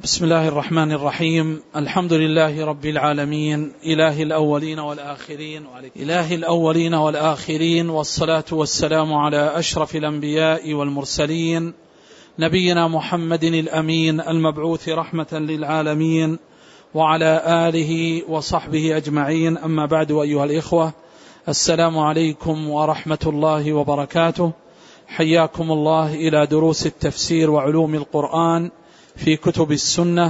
بسم الله الرحمن الرحيم. الحمد لله رب العالمين، إله الأولين والآخرين، والصلاة والسلام على أشرف الأنبياء والمرسلين، نبينا محمد الأمين المبعوث رحمة للعالمين، وعلى آله وصحبه أجمعين. أما بعد، أيها الإخوة، السلام عليكم ورحمة الله وبركاته. حياكم الله إلى دروس التفسير وعلوم القرآن في كتب السنة.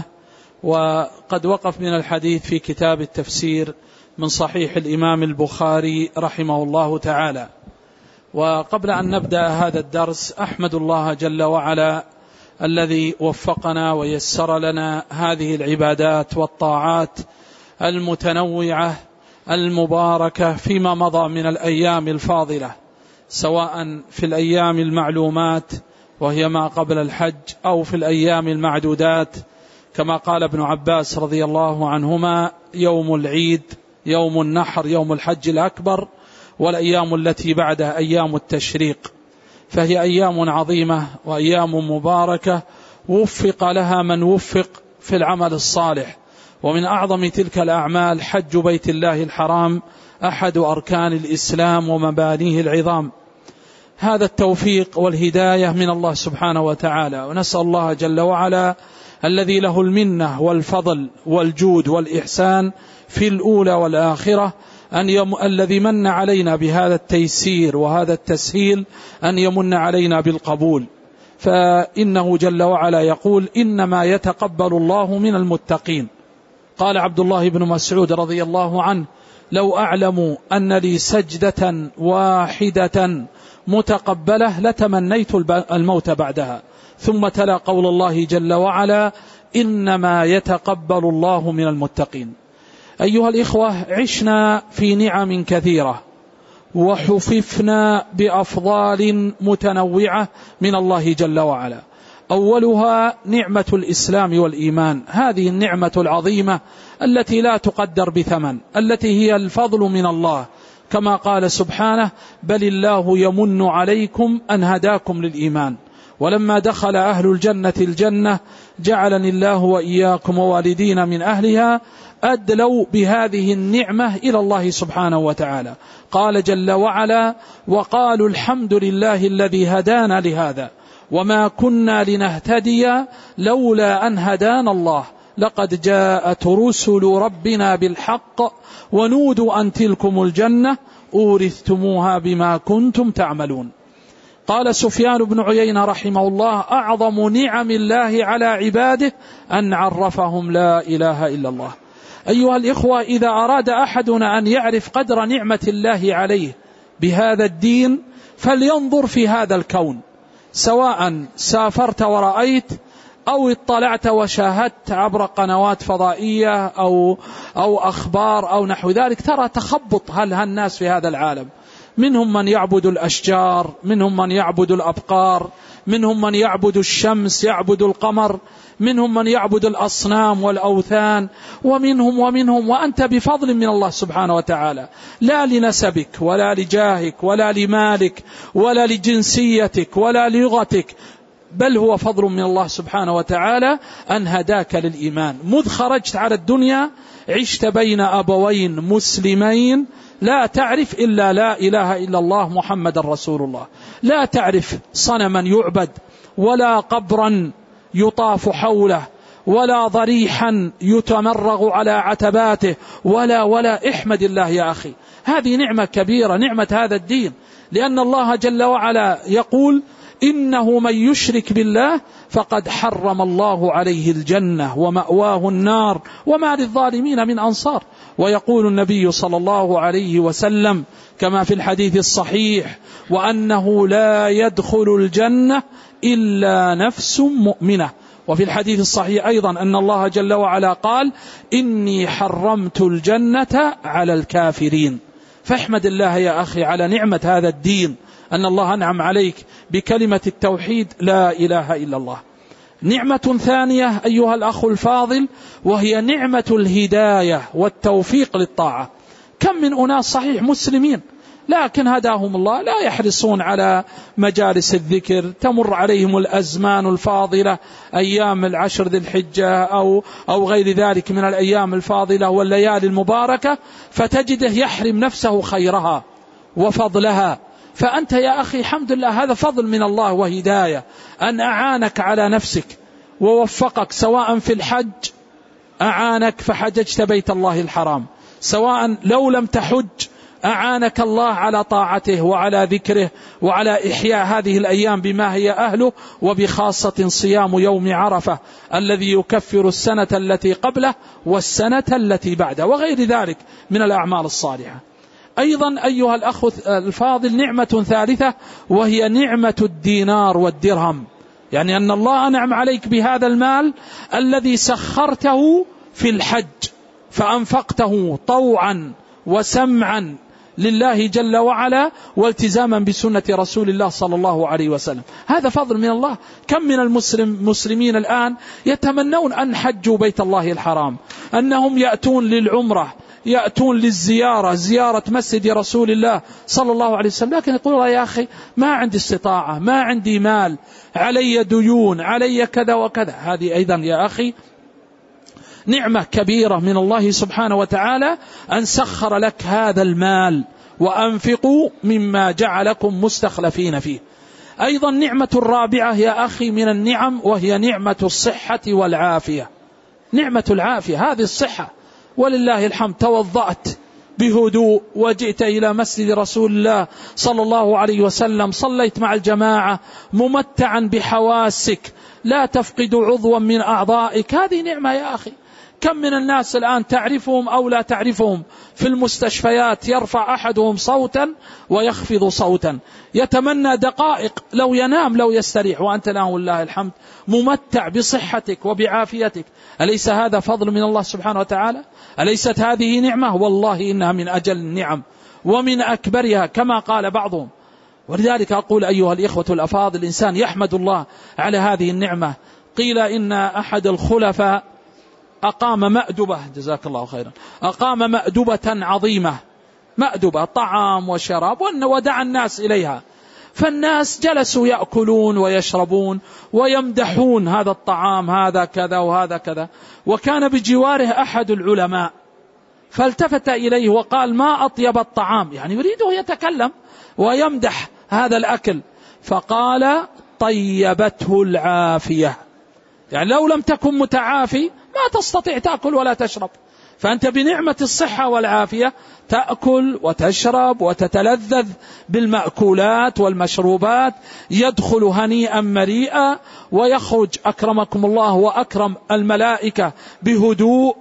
وقد وقف من الحديث في كتاب التفسير من صحيح الإمام البخاري رحمه الله تعالى. وقبل أن نبدأ هذا الدرس، أحمد الله جل وعلا الذي وفقنا ويسر لنا هذه العبادات والطاعات المتنوعة المباركة فيما مضى من الأيام الفاضلة، سواء في الأيام المعلومات وهي ما قبل الحج، أو في الأيام المعدودات كما قال ابن عباس رضي الله عنهما: يوم العيد، يوم النحر، يوم الحج الأكبر، والأيام التي بعدها أيام التشريق. فهي أيام عظيمة وأيام مباركة وفق لها من وفق في العمل الصالح. ومن أعظم تلك الأعمال حج بيت الله الحرام، أحد أركان الإسلام ومبانيه العظام. هذا التوفيق والهداية من الله سبحانه وتعالى، ونسأل الله جل وعلا الذي له المنة والفضل والجود والإحسان في الأولى والآخرة الذي من علينا بهذا التيسير وهذا التسهيل أن يمن علينا بالقبول. فإنه جل وعلا يقول: إنما يتقبل الله من المتقين. قال عبد الله بن مسعود رضي الله عنه: لو أعلم أن لي سجدة واحدة متقبلة لتمنيت الموت بعدها. ثم تلا قول الله جل وعلا: إنما يتقبل الله من المتقين. أيها الإخوة، عشنا في نعم كثيرة وحففنا بأفضال متنوعة من الله جل وعلا. أولها نعمة الإسلام والإيمان، هذه النعمة العظيمة التي لا تقدر بثمن، التي هي الفضل من الله، كما قال سبحانه: بل الله يمن عليكم أن هداكم للإيمان. ولما دخل أهل الجنة جعلني الله وإياكم ووالدين من أهلها، أدلوا بهذه النعمة إلى الله سبحانه وتعالى. قال جل وعلا: وقالوا الحمد لله الذي هدانا لهذا وما كنا لنهتدي لولا أن هدانا الله لقد جاءت رسل ربنا بالحق ونودوا أن تلكم الجنة أورثتموها بما كنتم تعملون. قال سفيان بن عيينة رحمه الله: أعظم نعم الله على عباده أن عرفهم لا إله إلا الله. أيها الإخوة، إذا أراد أحدنا أن يعرف قدر نعمة الله عليه بهذا الدين فلينظر في هذا الكون، سواء سافرت ورأيت أو اطلعت وشاهدت عبر قنوات فضائية أو أخبار أو نحو ذلك، ترى تخبط الناس في هذا العالم. منهم من يعبد الأشجار، منهم من يعبد الأبقار، منهم من يعبد الشمس، يعبد القمر، منهم من يعبد الأصنام والأوثان، ومنهم وأنت بفضل من الله سبحانه وتعالى، لا لنسبك ولا لجاهك ولا لمالك ولا لجنسيتك ولا لغتك، بل هو فضل من الله سبحانه وتعالى أن هداك للإيمان. مذ خرجت على الدنيا عشت بين أبوين مسلمين، لا تعرف إلا لا إله إلا الله محمد رسول الله، لا تعرف صنما يعبد ولا قبرا يطاف حوله ولا ضريحا يتمرغ على عتباته ولا احمد الله يا أخي، هذه نعمة كبيرة، نعمة هذا الدين. لأن الله جل وعلا يقول: إنه من يشرك بالله فقد حرم الله عليه الجنة ومأواه النار وما للظالمين من أنصار. ويقول النبي صلى الله عليه وسلم كما في الحديث الصحيح: وأنه لا يدخل الجنة إلا نفس مؤمنة. وفي الحديث الصحيح أيضا أن الله جل وعلا قال: إني حرمت الجنة على الكافرين. فاحمد الله يا أخي على نعمة هذا الدين، أن الله أنعم عليك بكلمة التوحيد لا إله إلا الله. نعمة ثانية أيها الأخ الفاضل، وهي نعمة الهداية والتوفيق للطاعة. كم من أناس صحيح مسلمين لكن هداهم الله لا يحرصون على مجالس الذكر، تمر عليهم الأزمان الفاضلة، أيام العشر ذي الحجة أو غير ذلك من الأيام الفاضلة والليالي المباركة، فتجده يحرم نفسه خيرها وفضلها. فأنت يا أخي الحمد لله هذا فضل من الله وهداية، أن أعانك على نفسك ووفقك، سواء في الحج أعانك فحججت بيت الله الحرام، سواء لو لم تحج أعانك الله على طاعته وعلى ذكره وعلى إحياء هذه الأيام بما هي أهله، وبخاصة صيام يوم عرفة الذي يكفر السنة التي قبله والسنة التي بعده وغير ذلك من الأعمال الصالحة. أيضا أيها الأخ الفاضل نعمة ثالثة وهي نعمة الدينار والدرهم، يعني أن الله أنعم عليك بهذا المال الذي سخرته في الحج فأنفقته طوعا وسمعا لله جل وعلا والتزاما بسنة رسول الله صلى الله عليه وسلم. هذا فضل من الله. كم من المسلمين الآن يتمنون أن حجوا بيت الله الحرام، أنهم يأتون للعمرة، يأتون للزيارة، زيارة مسجد رسول الله صلى الله عليه وسلم، لكن يقول يا أخي ما عندي استطاعة، ما عندي مال، علي ديون، علي كذا وكذا. هذه أيضا يا أخي نعمة كبيرة من الله سبحانه وتعالى أن سخر لك هذا المال، وأنفقوا مما جعلكم مستخلفين فيه. أيضا نعمة الرابعة يا أخي من النعم وهي نعمة الصحة والعافية. نعمة العافية، هذه الصحة ولله الحمد، توضأت بهدوء وجئت إلى مسجد رسول الله صلى الله عليه وسلم، صليت مع الجماعة ممتعا بحواسك، لا تفقد عضوا من أعضائك، هذه نعمة يا أخي. كم من الناس الآن تعرفهم أو لا تعرفهم في المستشفيات يرفع أحدهم صوتا ويخفض صوتا، يتمنى دقائق لو ينام لو يستريح، وأنت لا والله الحمد ممتع بصحتك وبعافيتك. أليس هذا فضل من الله سبحانه وتعالى؟ أليست هذه نعمة؟ والله إنها من أجل النعم ومن أكبرها كما قال بعضهم. ولذلك أقول أيها الإخوة الأفاضل الإنسان يحمد الله على هذه النعمة. قيل إن أحد الخلفاء أقام مأدبة، جزاك الله خيرا، أقام مأدبة عظيمة، مأدبة طعام وشراب، ودعا الناس إليها، فالناس جلسوا يأكلون ويشربون ويمدحون هذا الطعام، هذا كذا وهذا كذا، وكان بجواره أحد العلماء فالتفت إليه وقال ما أطيب الطعام، يعني يريده يتكلم ويمدح هذا الأكل، فقال طيبته العافية، يعني لو لم تكن متعافي ما تستطيع تأكل ولا تشرب، فأنت بنعمة الصحة والعافية تأكل وتشرب وتتلذذ بالمأكولات والمشروبات، يدخل هنيئا مريئا ويخرج أكرمكم الله وأكرم الملائكة بهدوء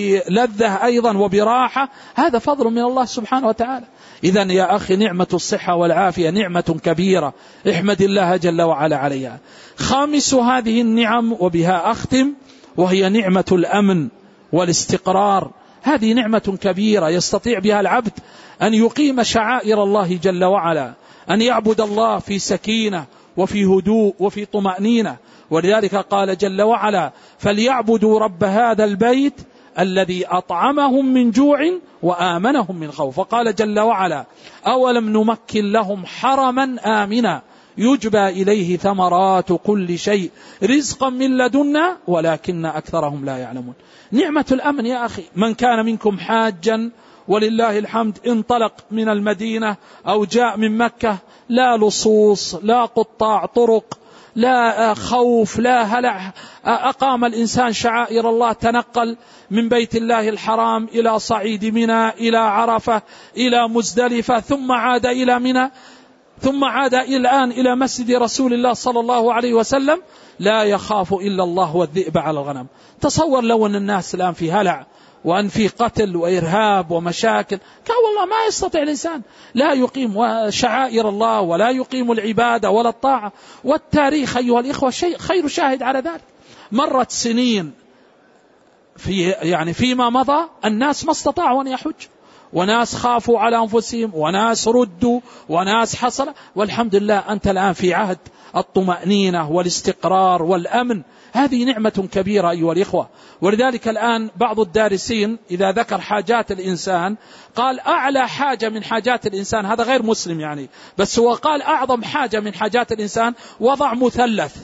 وبلذة أيضا وبراحة. هذا فضل من الله سبحانه وتعالى. إذن يا أخي نعمة الصحة والعافية نعمة كبيرة، احمد الله جل وعلا عليها. خامس هذه النعم وبها أختم وهي نعمة الأمن والاستقرار. هذه نعمة كبيرة يستطيع بها العبد أن يقيم شعائر الله جل وعلا، أن يعبد الله في سكينة وفي هدوء وفي طمأنينة. ولذلك قال جل وعلا فليعبدوا رب هذا البيت الذي أطعمهم من جوع وآمنهم من خوف. وقال جل وعلا أولم نمكن لهم حرما آمنا يجبى إليه ثمرات كل شيء رزقا من لدنا ولكن أكثرهم لا يعلمون. نعمة الأمن يا أخي، من كان منكم حاجا ولله الحمد انطلق من المدينة أو جاء من مكة، لا لصوص، لا قطاع طرق، لا خوف، لا هلع، أقام الإنسان شعائر الله، تنقل من بيت الله الحرام إلى صعيد منى، إلى عرفة، إلى مزدلفة، ثم عاد إلى منى، ثم عاد الآن إلى مسجد رسول الله صلى الله عليه وسلم، لا يخاف إلا الله والذئب على الغنم. تصور لو أن الناس الآن في هلع وأن في قتل وإرهاب ومشاكل، كان والله ما يستطيع الإنسان لا يقيم شعائر الله ولا يقيم العبادة ولا الطاعة. والتاريخ أيها الإخوة خير شاهد على ذلك. مرت سنين فيما مضى الناس ما استطاعوا أن يحج، وناس خافوا على أنفسهم، وناس ردوا، وناس حصل. والحمد لله أنت الآن في عهد الطمأنينة والاستقرار والأمن. هذه نعمة كبيرة أيها الإخوة. ولذلك الآن بعض الدارسين إذا ذكر حاجات الإنسان قال أعلى حاجة من حاجات الإنسان، هذا غير مسلم يعني، بس هو قال أعظم حاجة من حاجات الإنسان، وضع مثلث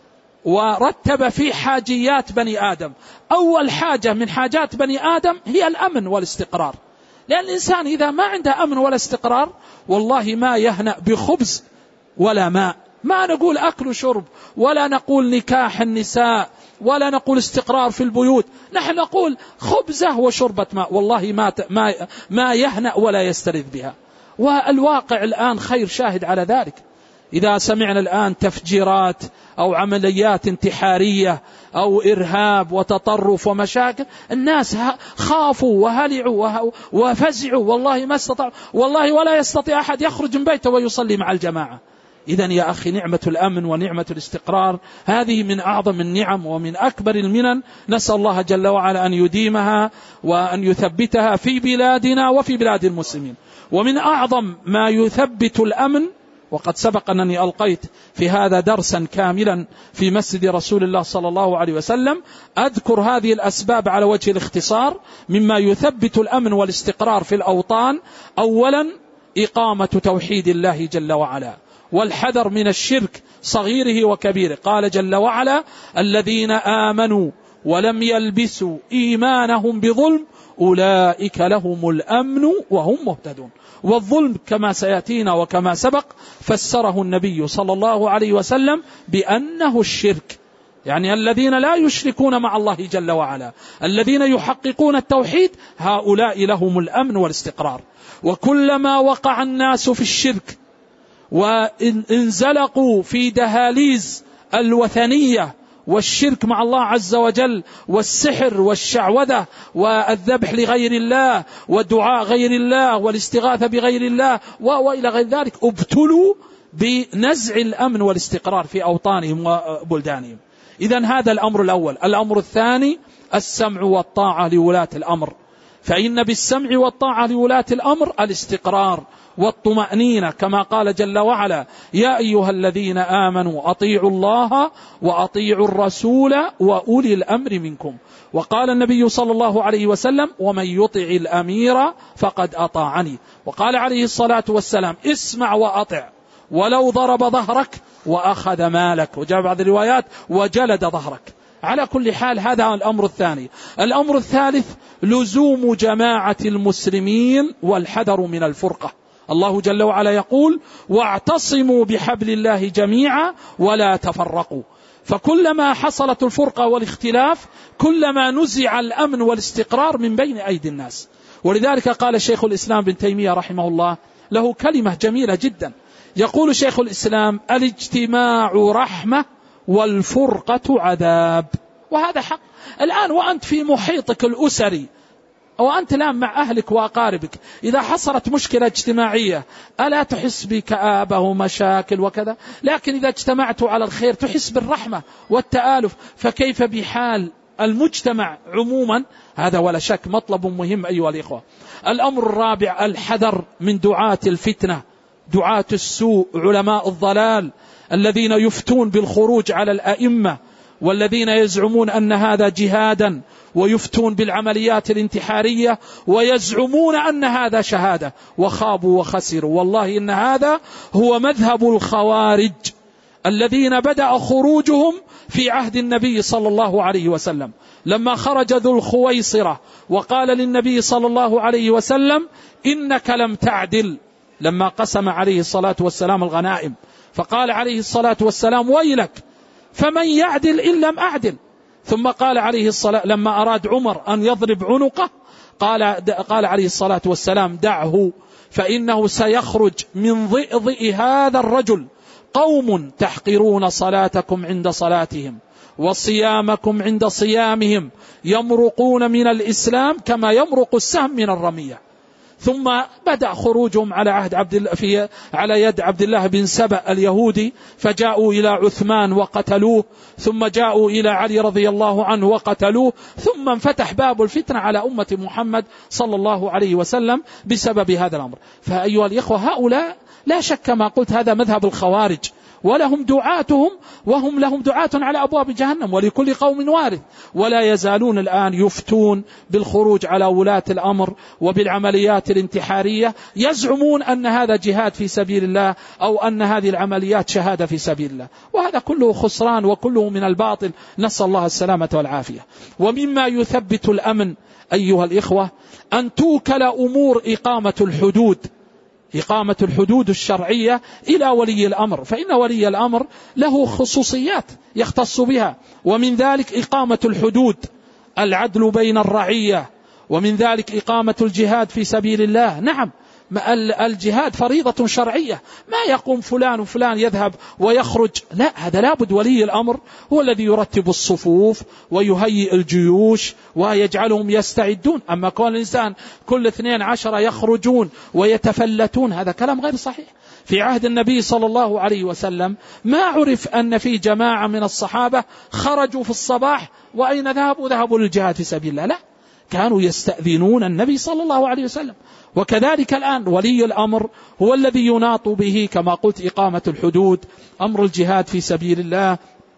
ورتب في حاجيات بني آدم. أول حاجة من حاجات بني آدم هي الأمن والاستقرار، لأن الإنسان إذا ما عنده أمن ولا استقرار والله ما يهنأ بخبز ولا ماء. ما نقول أكل وشرب، ولا نقول نكاح النساء، ولا نقول استقرار في البيوت، نحن نقول خبزة وشربة ماء، والله ما يهنأ ولا يسترد بها. والواقع الآن خير شاهد على ذلك. إذا سمعنا الآن تفجيرات أو عمليات انتحارية أو إرهاب وتطرف ومشاكل، الناس خافوا وهلعوا وفزعوا، والله ما استطاعوا، والله ولا يستطيع أحد يخرج من بيته ويصلي مع الجماعة. إذن يا أخي نعمة الأمن ونعمة الاستقرار هذه من أعظم النعم ومن أكبر المنن، نسأل الله جل وعلا أن يديمها وأن يثبتها في بلادنا وفي بلاد المسلمين. ومن أعظم ما يثبت الأمن، وقد سبق أنني ألقيت في هذا درسا كاملا في مسجد رسول الله صلى الله عليه وسلم، أذكر هذه الأسباب على وجه الاختصار مما يثبت الأمن والاستقرار في الأوطان. أولا إقامة توحيد الله جل وعلا والحذر من الشرك صغيره وكبيره. قال جل وعلا: الذين آمنوا ولم يلبسوا إيمانهم بظلم أولئك لهم الأمن وهم مهتدون. والظلم كما سيأتينا وكما سبق فسره النبي صلى الله عليه وسلم بأنه الشرك، يعني الذين لا يشركون مع الله جل وعلا، الذين يحققون التوحيد، هؤلاء لهم الأمن والاستقرار. وكلما وقع الناس في الشرك وانزلقوا في دهاليز الوثنية والشرك مع الله عز وجل والسحر والشعوذة والذبح لغير الله ودعاء غير الله والاستغاثة بغير الله وإلى غير ذلك، ابتلوا بنزع الأمن والاستقرار في أوطانهم وبلدانهم. إذن هذا الأمر الأول. الأمر الثاني السمع والطاعة لولاة الأمر، فإن بالسمع والطاعة لولاة الأمر الاستقرار والطمأنينة، كما قال جل وعلا: يا أيها الذين آمنوا أطيعوا الله وأطيعوا الرسول وأولي الأمر منكم. وقال النبي صلى الله عليه وسلم: ومن يطع الأمير فقد أطاعني. وقال عليه الصلاة والسلام: اسمع وأطع ولو ضرب ظهرك وأخذ مالك، وجاء بعض الروايات وجلد ظهرك. على كل حال هذا الأمر الثاني. الأمر الثالث لزوم جماعة المسلمين والحذر من الفرقة. الله جل وعلا يقول: واعتصموا بحبل الله جميعا ولا تفرقوا. فكلما حصلت الفرقة والاختلاف كلما نزع الأمن والاستقرار من بين أيدي الناس. ولذلك قال شيخ الإسلام ابن تيمية رحمه الله له كلمة جميلة جدا، يقول شيخ الإسلام: الاجتماع رحمة والفرقة عذاب. وهذا حق. الآن وأنت في محيطك الأسري وأنت الآن مع أهلك وأقاربك، إذا حصلت مشكلة اجتماعية ألا تحس بكآبة ومشاكل وكذا؟ لكن إذا اجتمعتوا على الخير تحس بالرحمة والتآلف، فكيف بحال المجتمع عموما؟ هذا ولا شك مطلب مهم أيها الإخوة. الأمر الرابع الحذر من دعاة الفتنة، دعاة السوء، علماء الضلال الذين يفتون بالخروج على الأئمة، والذين يزعمون أن هذا جهادا، ويفتون بالعمليات الانتحارية ويزعمون أن هذا شهادة، وخابوا وخسروا. والله إن هذا هو مذهب الخوارج الذين بدأ خروجهم في عهد النبي صلى الله عليه وسلم، لما خرج ذو الخويصرة وقال للنبي صلى الله عليه وسلم: إنك لم تعدل، لما قسم عليه الصلاة والسلام الغنائم، فقال عليه الصلاة والسلام: ويلك، فمن يعدل إن لم أعدل. ثم قال عليه الصلاة لما أراد عمر أن يضرب عنقه قال عليه الصلاة والسلام: دعه، فإنه سيخرج من ضئضئ هذا الرجل قوم تحقرون صلاتكم عند صلاتهم وصيامكم عند صيامهم، يمرقون من الإسلام كما يمرق السهم من الرمية. ثم بدأ خروجهم على يد عبد الله بن سبأ اليهودي، فجاءوا إلى عثمان وقتلوه، ثم جاءوا إلى علي رضي الله عنه وقتلوه، ثم انفتح باب الفتنة على أمة محمد صلى الله عليه وسلم بسبب هذا الأمر. فأيها الإخوة، هؤلاء لا شك ما قلت هذا مذهب الخوارج، ولهم دعاتهم، وهم لهم دعاة على أبواب جهنم، ولكل قوم وارث، ولا يزالون الآن يفتون بالخروج على ولاة الأمر وبالعمليات الانتحارية، يزعمون أن هذا جهاد في سبيل الله، أو أن هذه العمليات شهادة في سبيل الله، وهذا كله خسران وكله من الباطل، نسأل الله السلامة والعافية. ومما يثبت الأمن أيها الإخوة أن توكل أمور إقامة الحدود الشرعية إلى ولي الأمر، فإن ولي الأمر له خصوصيات يختص بها، ومن ذلك إقامة الحدود، العدل بين الرعية، ومن ذلك إقامة الجهاد في سبيل الله. نعم، الجهاد فريضة شرعية، ما يقوم فلان وفلان يذهب ويخرج، لا، هذا لابد ولي الأمر هو الذي يرتب الصفوف ويهيئ الجيوش ويجعلهم يستعدون. أما كون الإنسان كل 12 يخرجون ويتفلتون، هذا كلام غير صحيح. في عهد النبي صلى الله عليه وسلم ما عرف أن في جماعة من الصحابة خرجوا في الصباح وأين ذهبوا للجهاد في سبيل الله، لا، كانوا يستأذنون النبي صلى الله عليه وسلم. وكذلك الآن ولي الأمر هو الذي يناط به كما قلت إقامة الحدود، أمر الجهاد في سبيل الله،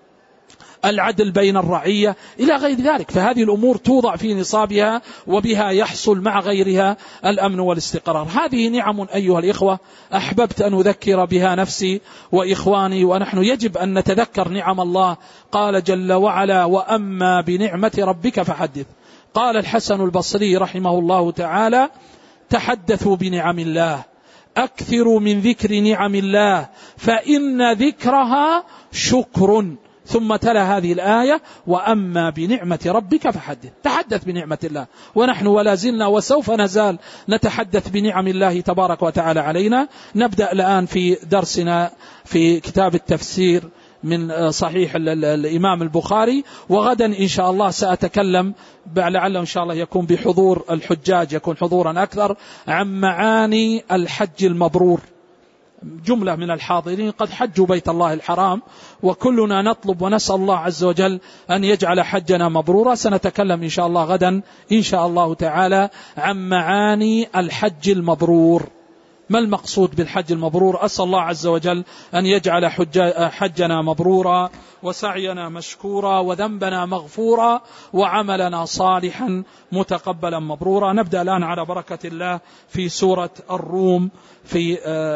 العدل بين الرعية إلى غير ذلك. فهذه الأمور توضع في نصابها، وبها يحصل مع غيرها الأمن والاستقرار. هذه نعم أيها الإخوة أحببت أن أذكر بها نفسي وإخواني، ونحن يجب أن نتذكر نعم الله. قال جل وعلا: وأما بنعمة ربك فحدث. قال الحسن البصري رحمه الله تعالى: تحدثوا بنعم الله، أكثروا من ذكر نعم الله، فإن ذكرها شكر. ثم تلا هذه الآية: وأما بنعمة ربك فحدث. تحدث بنعمة الله، ونحن ولا زلنا وسوف نزال نتحدث بنعم الله تبارك وتعالى علينا. نبدأ الآن في درسنا في كتاب التفسير من صحيح الإمام البخاري، وغدا إن شاء الله سأتكلم لعله إن شاء الله يكون بحضور الحجاج، يكون حضورا أكثر، عن معاني الحج المبرور. جملة من الحاضرين قد حجوا بيت الله الحرام، وكلنا نطلب ونسأل الله عز وجل أن يجعل حجنا مبرورا. سنتكلم إن شاء الله غدا إن شاء الله تعالى عن معاني الحج المبرور. ما المقصود بالحج المبرور؟ أسأل الله عز وجل أن يجعل حجنا مبرورا، وسعينا مشكورا، وذنبنا مغفورا، وعملنا صالحا متقبلا مبرورا. نبدأ الآن على بركة الله في سورة الروم في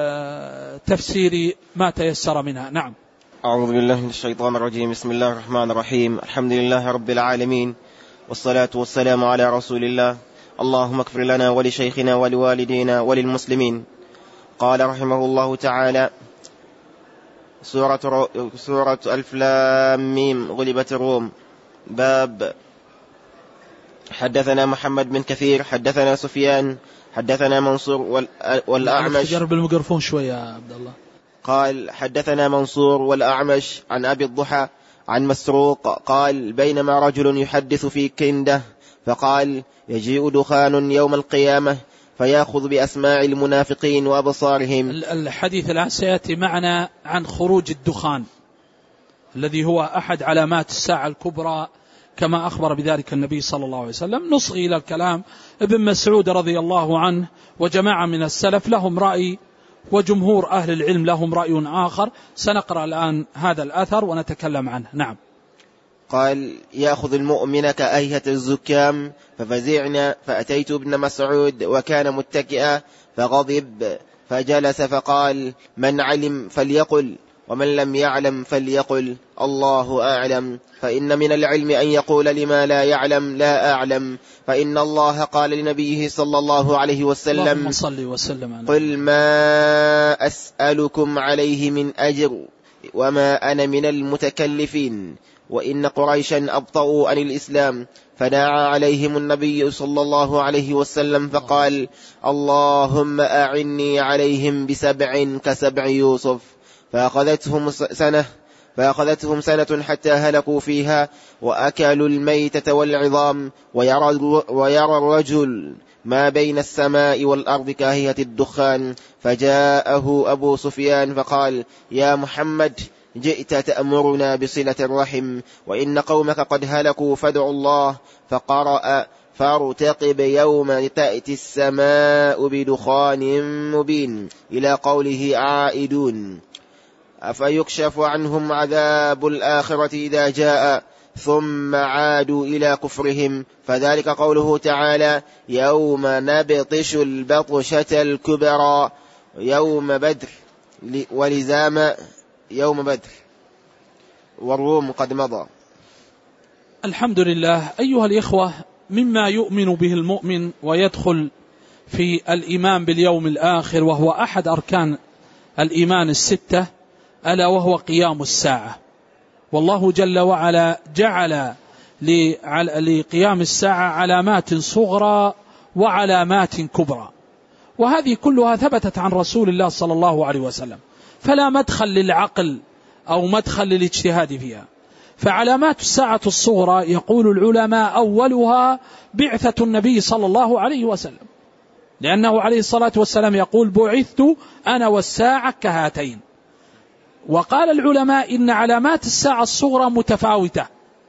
تفسير ما تيسر منها. نعم. أعوذ بالله من الشيطان الرجيم. بسم الله الرحمن الرحيم. الحمد لله رب العالمين، والصلاة والسلام على رسول الله. اللهم اغفر لنا ولشيخنا ولوالدينا وللمسلمين. قال رحمه الله تعالى: سورة ألف لام ميم غلبت الروم. باب. حدثنا محمد بن كثير حدثنا سفيان حدثنا منصور والأعمش. جرب الميكروفون شوية يا عبد الله. قال: حدثنا منصور والأعمش عن أبي الضحى عن مسروق قال: بينما رجل يحدث في كنده فقال: يجيء دخان يوم القيامة فيأخذ بأسماع المنافقين وأبصارهم. الحديث الآن سيأتي معنا عن خروج الدخان الذي هو أحد علامات الساعة الكبرى كما أخبر بذلك النبي صلى الله عليه وسلم. نصغي إلى الكلام. ابن مسعود رضي الله عنه وجماعة من السلف لهم رأي، وجمهور أهل العلم لهم رأي آخر. سنقرأ الآن هذا الأثر ونتكلم عنه. نعم. قال: يأخذ المؤمن كأيهة الزكام ففزعنا، فأتيت ابن مسعود وكان متكئا فغضب فجلس فقال: من علم فليقل، ومن لم يعلم فليقل الله أعلم، فإن من العلم أن يقول لما لا يعلم لا أعلم، فإن الله قال لنبيه صلى الله عليه وسلم: قل ما أسألكم عليه من أجر وما أنا من المتكلفين، وإن قريشا أبطأوا عن الإسلام. فدعا عليهم النبي صلى الله عليه وسلم فقال: اللهم أعني عليهم ب7 كسبع يوسف. فأخذتهم سنة حتى هلكوا فيها، وأكلوا الميتة والعظام. ويرى الرجل ما بين السماء والأرض كهيئة الدخان. فجاءه أبو سفيان فقال: يا محمد، جئت تأمرنا بصلة الرحم، وإن قومك قد هلكوا، فادعوا الله. فقرأ: فارتقب يوم تأتي السماء بدخان مبين إلى قوله: عائدون. أفيكشف عنهم عذاب الآخرة إذا جاء ثم عادوا إلى كفرهم، فذلك قوله تعالى: يوم نبطش البطشة الكبرى يوم بدر، ولزام يوم بدر، والروم قد مضى. الحمد لله. أيها الإخوة، مما يؤمن به المؤمن ويدخل في الإيمان باليوم الآخر، وهو أحد أركان الإيمان الستة، ألا وهو قيام الساعة. والله جل وعلا جعل لقيام الساعة علامات صغرى وعلامات كبرى، وهذه كلها ثبتت عن رسول الله صلى الله عليه وسلم، فلا مدخل للعقل أو مدخل للاجتهاد فيها. فعلامات الساعة الصغرى يقول العلماء أولها بعثة النبي صلى الله عليه وسلم، لأنه عليه الصلاة والسلام يقول: بعثت أنا والساعة كهاتين. وقال العلماء إن علامات الساعة الصغرى متفاوتة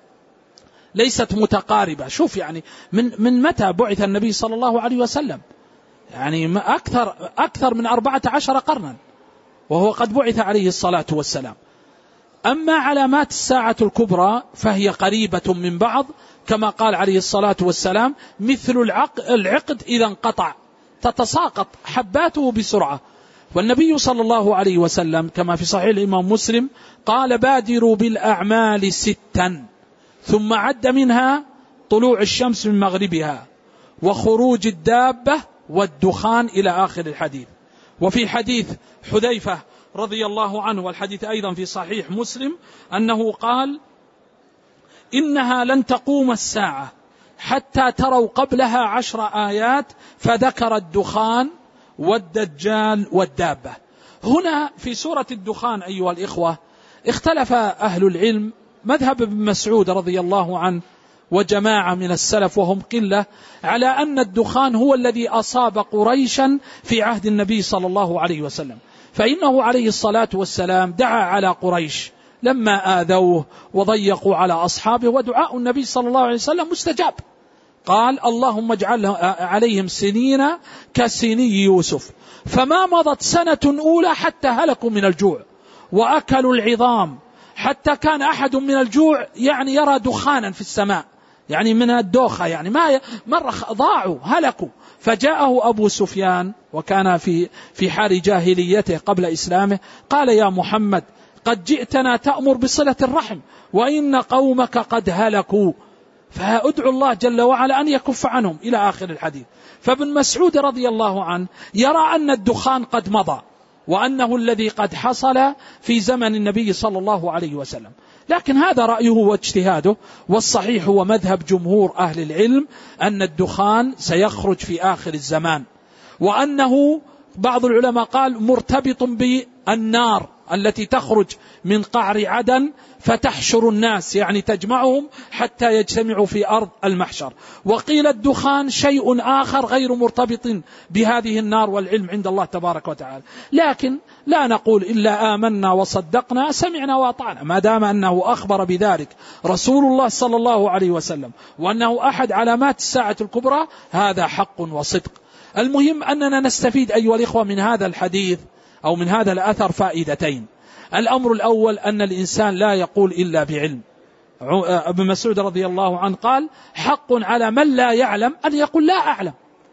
ليست متقاربة. شوف يعني من متى بعث النبي صلى الله عليه وسلم؟ يعني أكثر من 14 قرنا وهو قد بعث عليه الصلاة والسلام. أما علامات الساعة الكبرى فهي قريبة من بعض، كما قال عليه الصلاة والسلام: مثل العقد إذا انقطع تتساقط حباته بسرعة. والنبي صلى الله عليه وسلم كما في صحيح الإمام مسلم قال: بادروا بالأعمال 6، ثم عد منها طلوع الشمس من مغربها، وخروج الدابة، والدخان، إلى آخر الحديث. وفي حديث حذيفة رضي الله عنه، والحديث أيضا في صحيح مسلم، أنه قال: إنها لن تقوم الساعة حتى تروا قبلها 10 آيات، فذكر الدخان والدجال والدابة. هنا في سورة الدخان أيها الإخوة اختلف أهل العلم، مذهب ابن مسعود رضي الله عنه وجماعة من السلف وهم قلة، على أن الدخان هو الذي أصاب قريشا في عهد النبي صلى الله عليه وسلم، فإنه عليه الصلاة والسلام دعا على قريش لما آذوه وضيقوا على أصحابه، ودعاء النبي صلى الله عليه وسلم مستجاب. قال: اللهم اجعل عليهم سنين كسني يوسف، فما مضت سنة أولى حتى هلكوا من الجوع وأكلوا العظام، حتى كان أحد من الجوع يعني يرى دخانا في السماء، يعني من الدوخة، يعني ما مرة ضاعوا هلكوا. فجاءه أبو سفيان وكان في حال جاهليته قبل إسلامه، قال: يا محمد، قد جئتنا تأمر بصلة الرحم، وإن قومك قد هلكوا، فأدعو الله جل وعلا أن يكف عنهم، إلى آخر الحديث. فابن مسعود رضي الله عنه يرى أن الدخان قد مضى، وأنه الذي قد حصل في زمن النبي صلى الله عليه وسلم، لكن هذا رأيه واجتهاده، والصحيح هو مذهب جمهور أهل العلم أن الدخان سيخرج في آخر الزمان، وأنه بعض العلماء قال مرتبط بالنار التي تخرج من قعر عدن فتحشر الناس، يعني تجمعهم حتى يجتمعوا في أرض المحشر. وقيل الدخان شيء آخر غير مرتبط بهذه النار، والعلم عند الله تبارك وتعالى. لكن لا نقول إلا آمنا وصدقنا سمعنا وأطعنا، ما دام أنه أخبر بذلك رسول الله صلى الله عليه وسلم، وأنه أحد علامات الساعة الكبرى، هذا حق وصدق. المهم أننا نستفيد أيها الإخوة من هذا الحديث أو من هذا الأثر فائدتين. الأمر الأول أن الإنسان لا يقول إلا بعلم. ابن مسعود رضي الله عنه قال: حق على من لا يعلم أن يقول لا أعلم،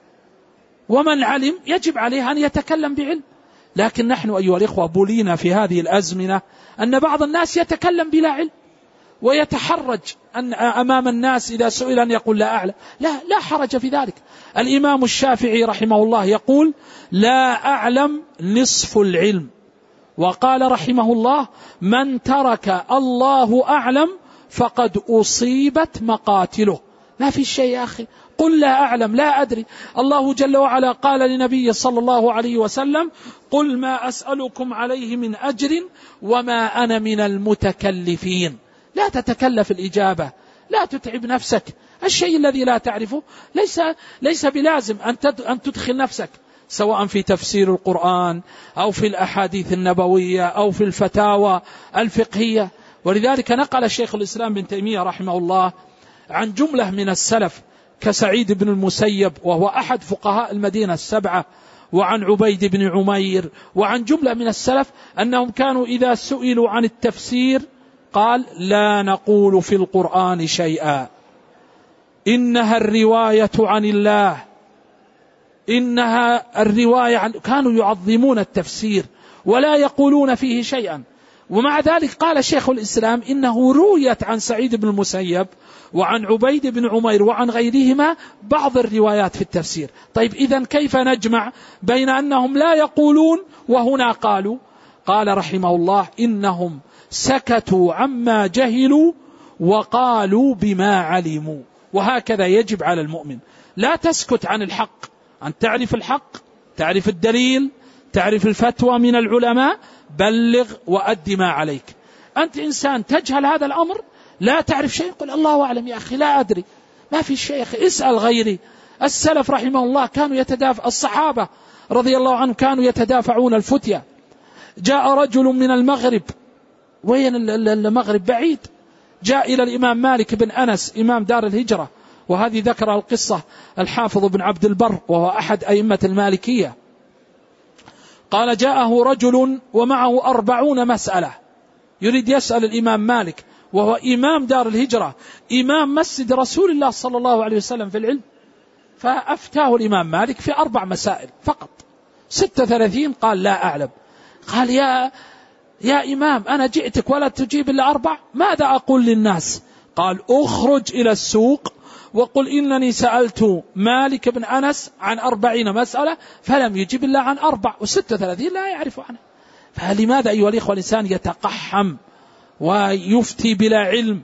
ومن علم يجب عليه أن يتكلم بعلم. لكن نحن أيها الإخوة بلينا في هذه الأزمنة أن بعض الناس يتكلم بلا علم، ويتحرج أن أمام الناس إذا سئل أن يقول لا أعلم. لا حرج في ذلك. الإمام الشافعي رحمه الله يقول: لا أعلم نصف العلم. وقال رحمه الله: من ترك الله أعلم فقد أصيبت مقاتله. ما في شيء يا أخي، قل لا أعلم، لا أدري. الله جل وعلا قال لنبي صلى الله عليه وسلم: قل ما أسألكم عليه من أجر وما أنا من المتكلفين. لا تتكلف الإجابة لا تتعب نفسك. الشيء الذي لا تعرفه ليس بلازم أن تدخل نفسك، سواء في تفسير القرآن أو في الأحاديث النبوية أو في الفتاوى الفقهية. ولذلك نقل الشيخ الإسلام بن تيمية رحمه الله عن جملة من السلف كسعيد بن المسيب وهو أحد فقهاء المدينة السبعة، وعن عبيد بن عمير، وعن جملة من السلف أنهم كانوا إذا سئلوا عن التفسير قال: لا نقول في القرآن شيئا، إنها الرواية عن الله، إنها الرواية عن. كانوا يعظمون التفسير ولا يقولون فيه شيئا. ومع ذلك قال شيخ الإسلام إنه رويت عن سعيد بن المسيب وعن عبيد بن عمير وعن غيرهما بعض الروايات في التفسير. طيب إذن كيف نجمع بين أنهم لا يقولون وهنا قالوا؟ قال رحمه الله: إنهم سكتوا عما جهلوا وقالوا بما علموا. وهكذا يجب على المؤمن، لا تسكت عن الحق، أن تعرف الحق، تعرف الدليل، تعرف الفتوى من العلماء، بلغ وأد ما عليك. أنت إنسان تجهل هذا الأمر، لا تعرف شيء، قل الله أعلم يا أخي، لا أدري، ما في شيء، اسأل غيري. السلف رحمه الله كانوا يتدافع، الصحابة رضي الله عنهم كانوا يتدافعون الفتية. جاء رجل من المغرب، وين المغرب بعيد، جاء إلى الإمام مالك بن أنس إمام دار الهجرة، وهذه ذكر القصة الحافظ بن عبد البر وهو أحد أئمة المالكية. قال: جاءه رجل ومعه 40 مسألة يريد يسأل الإمام مالك وهو إمام دار الهجرة، إمام مسجد رسول الله صلى الله عليه وسلم في العلم. فأفتاه الإمام مالك في 4 مسائل فقط، 36 قال لا أعلم. قال: يا إمام أنا جئتك ولا تجيب إلا 4، ماذا أقول للناس؟ قال: أخرج إلى السوق وقل إنني سألت مالك بن أنس عن 40 مسألة فلم يجب إلا عن 4، و36 لا يعرف عنه. فلماذا أيها الإخوة الإنسان يتقحم ويفتي بلا علم؟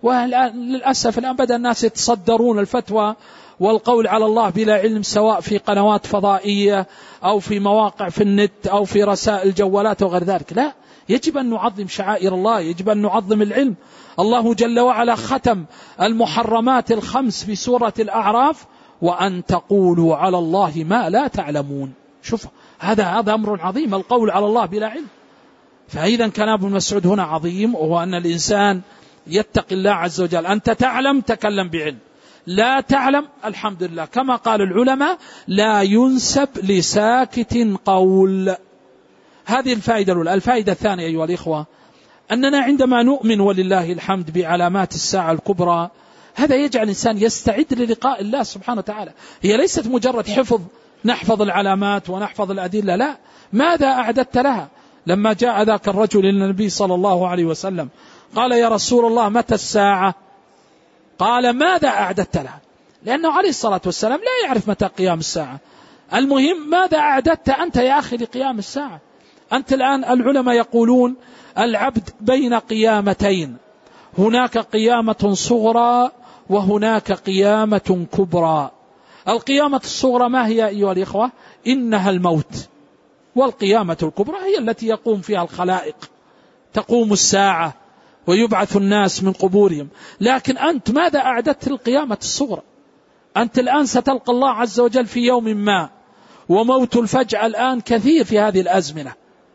وللأسف الآن بدأ الناس يتصدرون الفتوى والقول على الله بلا علم، سواء في قنوات فضائية أو في مواقع في النت أو في رسائل الجوالات وغير ذلك. لا، يجب أن نعظم شعائر الله، يجب أن نعظم العلم. الله جل وعلا ختم المحرمات ال5 في سورة الأعراف: وأن تقولوا على الله ما لا تعلمون. شوف، هذا أمر عظيم، القول على الله بلا علم. فإذا كان ابن مسعود هنا عظيم، وهو أن الإنسان يتقي الله عز وجل. أنت تعلم، تكلم بعلم، لا تعلم الحمد لله. كما قال العلماء: لا ينسب لساكت قول. هذه الفائدة الأولى. الفائدة الثانية أيها الإخوة، أننا عندما نؤمن ولله الحمد بعلامات الساعة الكبرى، هذا يجعل الإنسان يستعد للقاء الله سبحانه وتعالى. هي ليست مجرد حفظ، نحفظ العلامات ونحفظ الأدلة، لا، ماذا أعددت لها؟ لما جاء ذاك الرجل إلى النبي صلى الله عليه وسلم قال: يا رسول الله متى الساعة؟ قال: ماذا أعددت لها؟ لأنه عليه الصلاة والسلام لا يعرف متى قيام الساعة. المهم ماذا أعددت أنت يا أخي لقيام الساعة؟ أنت الآن العلماء يقولون العبد بين قيامتين، هناك قيامة صغرى وهناك قيامة كبرى. القيامة الصغرى ما هي أيها الإخوة؟ إنها الموت. والقيامة الكبرى هي التي يقوم فيها الخلائق، تقوم الساعة ويبعث الناس من قبورهم. لكن أنت ماذا أعددت للقيامة الصغرى؟ أنت الآن ستلقى الله عز وجل في يوم ما، وموت الفجأة الآن كثير في هذه الأزمنة.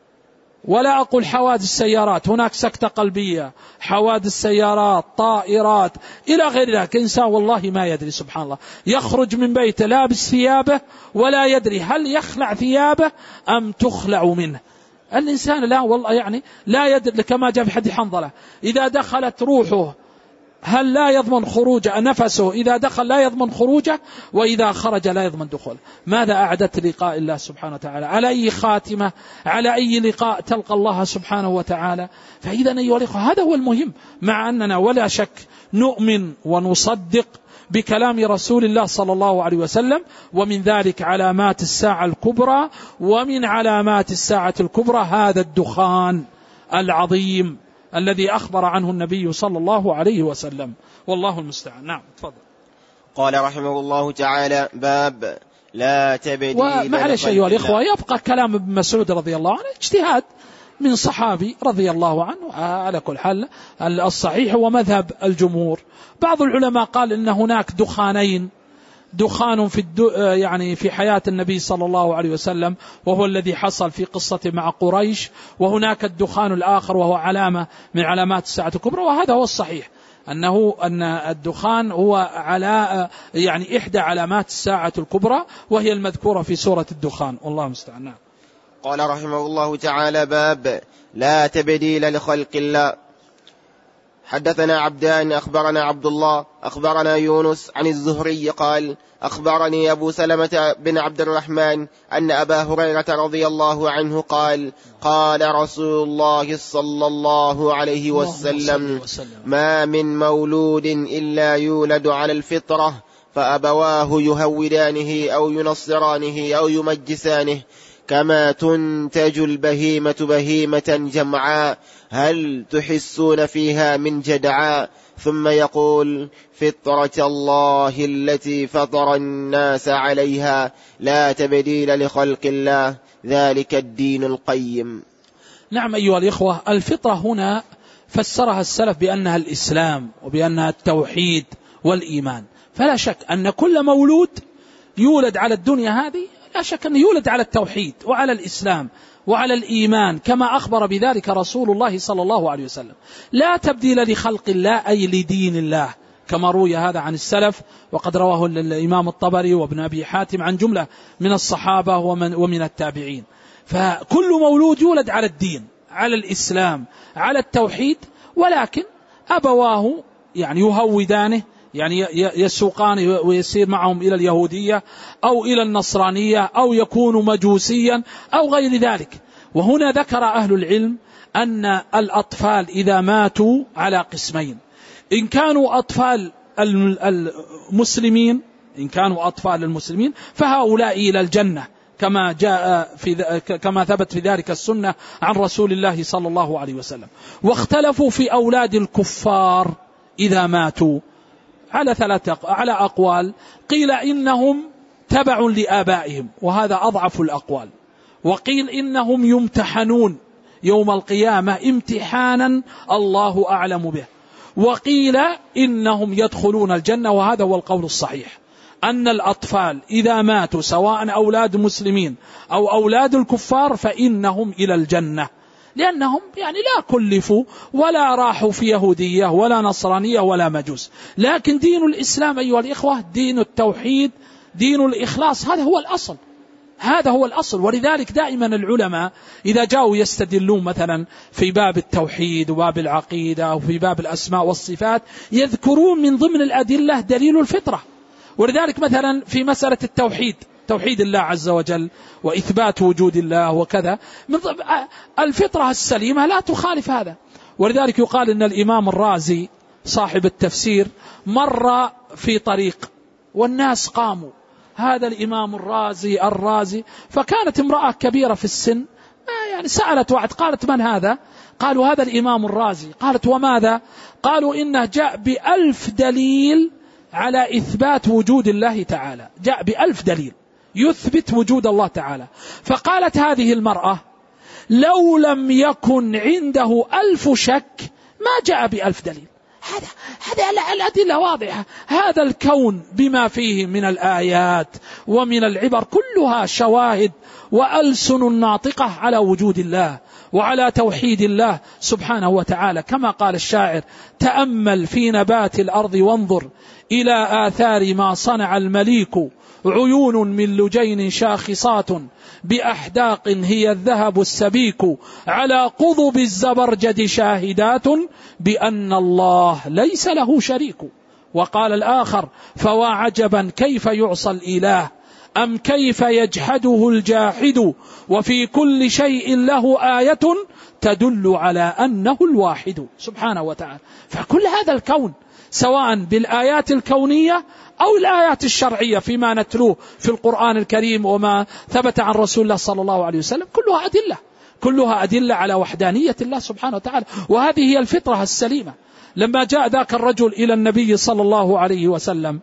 ولا أقول حوادث السيارات، هناك سكتة قلبية، حوادث سيارات، طائرات، إلى غير ذلك. إنسان والله ما يدري، سبحان الله، يخرج من بيته لابس ثيابه ولا يدري هل يخلع ثيابه أم تخلع منه. الإنسان لا والله يعني لا يدري، كما جاء في حديث حنظلة: إذا دخلت روحه هل لا يضمن خروج نفسه، إذا دخل لا يضمن خروجه، وإذا خرج لا يضمن دخوله. ماذا أعددت لقاء الله سبحانه وتعالى؟ على أي خاتمة، على أي لقاء تلقى الله سبحانه وتعالى؟ فإذا أيها الأخوة هذا هو المهم، مع أننا ولا شك نؤمن ونصدق بكلام رسول الله صلى الله عليه وسلم، ومن ذلك علامات الساعة الكبرى. ومن علامات الساعة الكبرى هذا الدخان العظيم الذي أخبر عنه النبي صلى الله عليه وسلم، والله المستعان. نعم تفضل. قال رحمه الله تعالى: باب لا تبديل. ومعلش أيها الإخوة، يبقى كلام ابن مسعود رضي الله عنه اجتهاد، من صحابي رضي الله عنه. على كل حال الصحيح هو مذهب الجمهور. بعض العلماء قال إن هناك دخانين، دخان يعني في حياة النبي صلى الله عليه وسلم وهو الذي حصل في قصة مع قريش، وهناك الدخان الآخر وهو علامة من علامات الساعة الكبرى. وهذا هو الصحيح، أن الدخان هو يعني إحدى علامات الساعة الكبرى، وهي المذكورة في سورة الدخان. والله المستعان. قال رحمه الله تعالى: باب لا تبديل لخلق الله. حدثنا عبدان أخبرنا عبد الله أخبرنا يونس عن الزهري قال: أخبرني أبو سلمة بن عبد الرحمن أن أبا هريرة رضي الله عنه قال: قال رسول الله صلى الله عليه وسلم: ما من مولود إلا يولد على الفطرة، فأبواه يهودانه أو ينصرانه أو يمجسانه، كما تنتج البهيمة بهيمة جمعاء، هل تحسون فيها من جدعاء؟ ثم يقول: فطرة الله التي فطر الناس عليها، لا تبديل لخلق الله، ذلك الدين القيم. نعم أيها الإخوة، الفطرة هنا فسرها السلف بأنها الإسلام وبأنها التوحيد والإيمان. فلا شك أن كل مولود يولد على الدنيا هذه لا شك أنه يولد على التوحيد وعلى الإسلام وعلى الإيمان، كما أخبر بذلك رسول الله صلى الله عليه وسلم. لا تبديل لخلق الله أي لدين الله، كما روي هذا عن السلف، وقد رواه الإمام الطبري وابن أبي حاتم عن جملة من الصحابة ومن التابعين. فكل مولود يولد على الدين، على الإسلام، على التوحيد، ولكن أبواه يعني يهودانه، يعني يسوقان ويسير معهم إلى اليهودية أو إلى النصرانية أو يكون مجوسيا أو غير ذلك. وهنا ذكر أهل العلم أن الأطفال إذا ماتوا على قسمين: إن كانوا أطفال المسلمين، فهؤلاء إلى الجنة، كما ثبت في ذلك السنة عن رسول الله صلى الله عليه وسلم. واختلفوا في أولاد الكفار إذا ماتوا على أقوال. قيل إنهم تبع لآبائهم، وهذا أضعف الأقوال. وقيل إنهم يمتحنون يوم القيامة امتحانا الله أعلم به. وقيل إنهم يدخلون الجنة، وهذا هو القول الصحيح، أن الأطفال إذا ماتوا سواء أولاد مسلمين أو أولاد الكفار فإنهم إلى الجنة، لأنهم يعني لا كلفوا ولا راحوا في يهودية ولا نصرانية ولا مجوس. لكن دين الإسلام أيها الإخوة دين التوحيد، دين الإخلاص، هذا هو الأصل. ولذلك دائما العلماء إذا جاءوا يستدلون مثلا في باب التوحيد وباب العقيدة وفي باب الأسماء والصفات، يذكرون من ضمن الأدلة دليل الفطرة. ولذلك مثلا في مسألة التوحيد، توحيد الله عز وجل وإثبات وجود الله وكذا، الفطرة السليمة لا تخالف هذا. ولذلك يقال إن الإمام الرازي صاحب التفسير مر في طريق والناس قاموا، هذا الإمام الرازي، فكانت امرأة كبيرة في السن يعني سألت وعد، قالت: من هذا؟ قالوا: هذا الإمام الرازي. قالت: وماذا؟ قالوا: إنه جاء ب1000 دليل على إثبات وجود الله تعالى، جاء ب1000 دليل يثبت وجود الله تعالى. فقالت هذه المرأة: لو لم يكن عنده 1000 شك ما جاء ب1000 دليل. هذا الأدلة واضحة. هذا الكون بما فيه من الآيات ومن العبر كلها شواهد وألسن ناطقة على وجود الله وعلى توحيد الله سبحانه وتعالى. كما قال الشاعر: تأمل في نبات الأرض وانظر إلى آثار ما صنع المليك، عيون من لجين شاخصات بأحداق هي الذهب السبيك، على قضب الزبرجد شاهدات بأن الله ليس له شريك. وقال الآخر: فوا عجبا كيف يعصى الإله، أم كيف يجحده الجاحد، وفي كل شيء له آية تدل على أنه الواحد سبحانه وتعالى. فكل هذا الكون سواء بالآيات الكونية أو الآيات الشرعية فيما نتلوه في القرآن الكريم وما ثبت عن رسول الله صلى الله عليه وسلم، كلها أدلة على وحدانية الله سبحانه وتعالى. وهذه هي الفطرة السليمة. لما جاء ذاك الرجل إلى النبي صلى الله عليه وسلم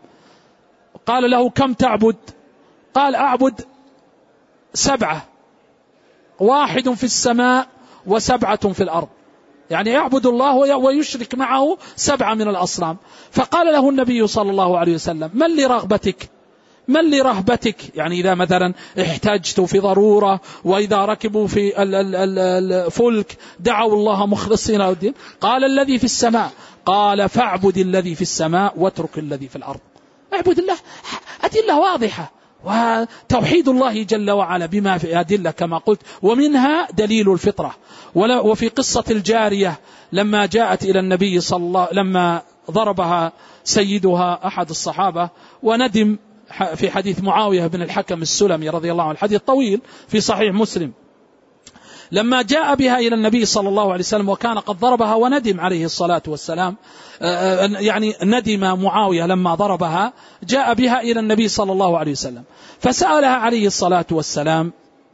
قال له: كم تعبد؟ قال: أعبد 7، 1 في السماء وسبعة في الأرض، يعني يعبد الله ويشرك معه 7 من الأصنام. فقال له النبي صلى الله عليه وسلم: من لرهبتك، يعني إذا مثلا احتجت في ضرورة، وإذا ركبوا في الفلك دعوا الله مخلصين له الدين. قال: الذي في السماء. قال: فاعبد الذي في السماء واترك الذي في الأرض. اعبد الله، أدلة واضحة، وتوحيد الله جل وعلا بما في أدلة كما قلت، ومنها دليل الفطرة. وفي قصة الجارية لما جاءت إلى النبي صلى الله، لما ضربها سيدها أحد الصحابة وندم، في حديث معاوية بن الحكم السلمي رضي الله عنه، الحديث طويل في صحيح مسلم، لما جاء بها إلى النبي صلى الله عليه وسلم وكان قد ضربها وندم عليه الصلاة والسلام، يعني ندم معاوية لما ضربها، جاء بها إلى النبي صلى الله عليه وسلم فسألها عليه الصلاة والسلام،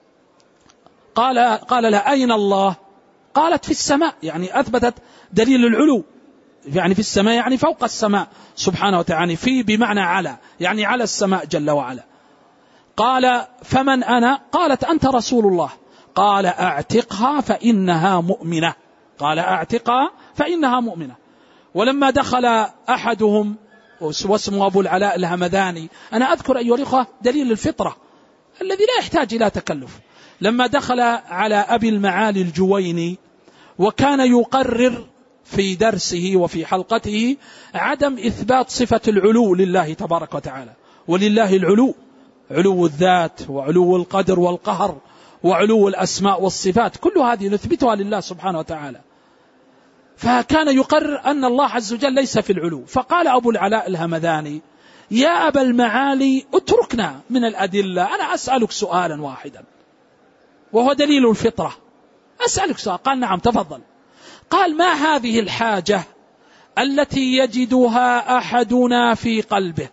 قال لها: أين الله؟ قالت: في السماء، يعني أثبتت دليل العلو، يعني في السماء يعني فوق السماء سبحانه وتعالى، في بمعنى على، يعني على السماء جل وعلا. قال: فمن أنا؟ قالت: أنت رسول الله. قال: أعتقها فإنها مؤمنة. قال: أعتقها فإنها مؤمنة. ولما دخل أحدهم واسمه أبو العلاء الهمداني، أنا أذكر أيها الأخوة دليل الفطرة الذي لا يحتاج إلى تكلف، لما دخل على أبي المعالي الجويني وكان يقرر في درسه وفي حلقته عدم إثبات صفة العلو لله تبارك وتعالى، ولله العلو، علو الذات وعلو القدر والقهر وعلو الأسماء والصفات، كل هذه نثبتها لله سبحانه وتعالى. فكان يقرر أن الله عز وجل ليس في العلو. فقال أبو العلاء الهمداني: يا أبا المعالي اتركنا من الأدلة، أنا أسألك سؤالا واحدا وهو دليل الفطرة، أسألك سؤال. قال: نعم تفضل. قال: ما هذه الحاجة التي يجدها أحدنا في قلبه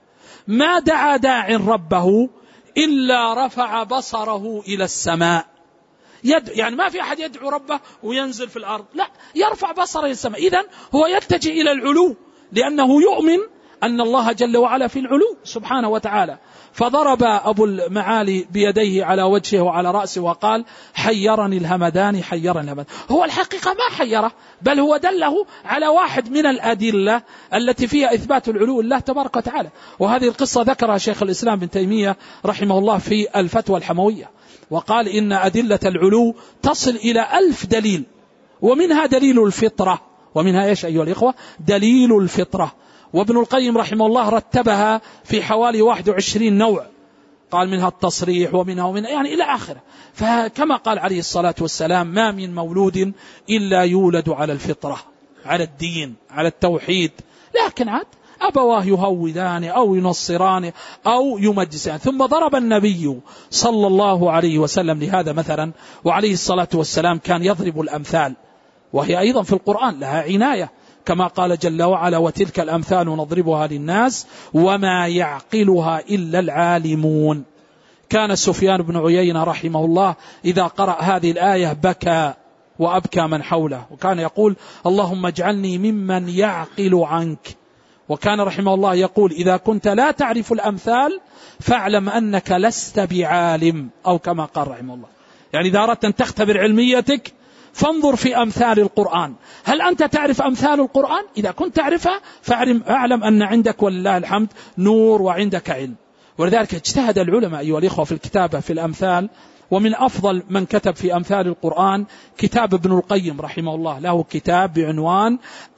ما دعا داع ربه إلا رفع بصره إلى السماء؟ يعني ما في أحد يدعو ربه وينزل في الأرض، لا، يرفع بصره إلى السماء. إذن هو يتجه إلى العلو لأنه يؤمن أن الله جل وعلا في العلو سبحانه وتعالى. فضرب أبو المعالي بيديه على وجهه وعلى رأسه وقال: حيرني الهمداني، حيرني الهمداني. هو الحقيقة ما حيره، بل هو دله على واحد من الأدلة التي فيها إثبات العلو لله تبارك وتعالى. وهذه القصة ذكرها شيخ الإسلام ابن تيمية رحمه الله في الفتوى الحموية، وقال إن أدلة العلو تصل إلى 1000 دليل، ومنها دليل الفطرة. ومنها إيش أيها الإخوة؟ دليل الفطرة. وابن القيم رحمه الله رتبها في حوالي 21 نوع، قال منها التصريح ومنها يعني إلى آخره. فكما قال عليه الصلاة والسلام: ما من مولود إلا يولد على الفطرة، على الدين، على التوحيد، لكن عاد أبواه يهودان أو ينصران أو يمجسان. ثم ضرب النبي صلى الله عليه وسلم لهذا مثلا، وعليه الصلاة والسلام كان يضرب الأمثال، وهي أيضا في القرآن لها عناية، كما قال جل وعلا: وتلك الأمثال نضربها للناس وما يعقلها إلا العالمون. كان سفيان بن عيينة رحمه الله إذا قرأ هذه الآية بكى وأبكى من حوله، وكان يقول: اللهم اجعلني ممن يعقل عنك. وكان رحمه الله يقول: إذا كنت لا تعرف الأمثال فاعلم أنك لست بعالم، أو كما قال رحمه الله. يعني إذا أردت أن تختبر علميتك فانظر في أمثال القرآن، هل أنت تعرف أمثال القرآن؟ إذا كنت تعرفها فاعلم أن عندك ولله الحمد نور وعندك علم. ولذلك اجتهد العلماء أيها الإخوة في الكتابة في الأمثال، ومن أفضل من كتب في أمثال القرآن كتاب ابن القيم رحمه الله، له كتاب بعنوان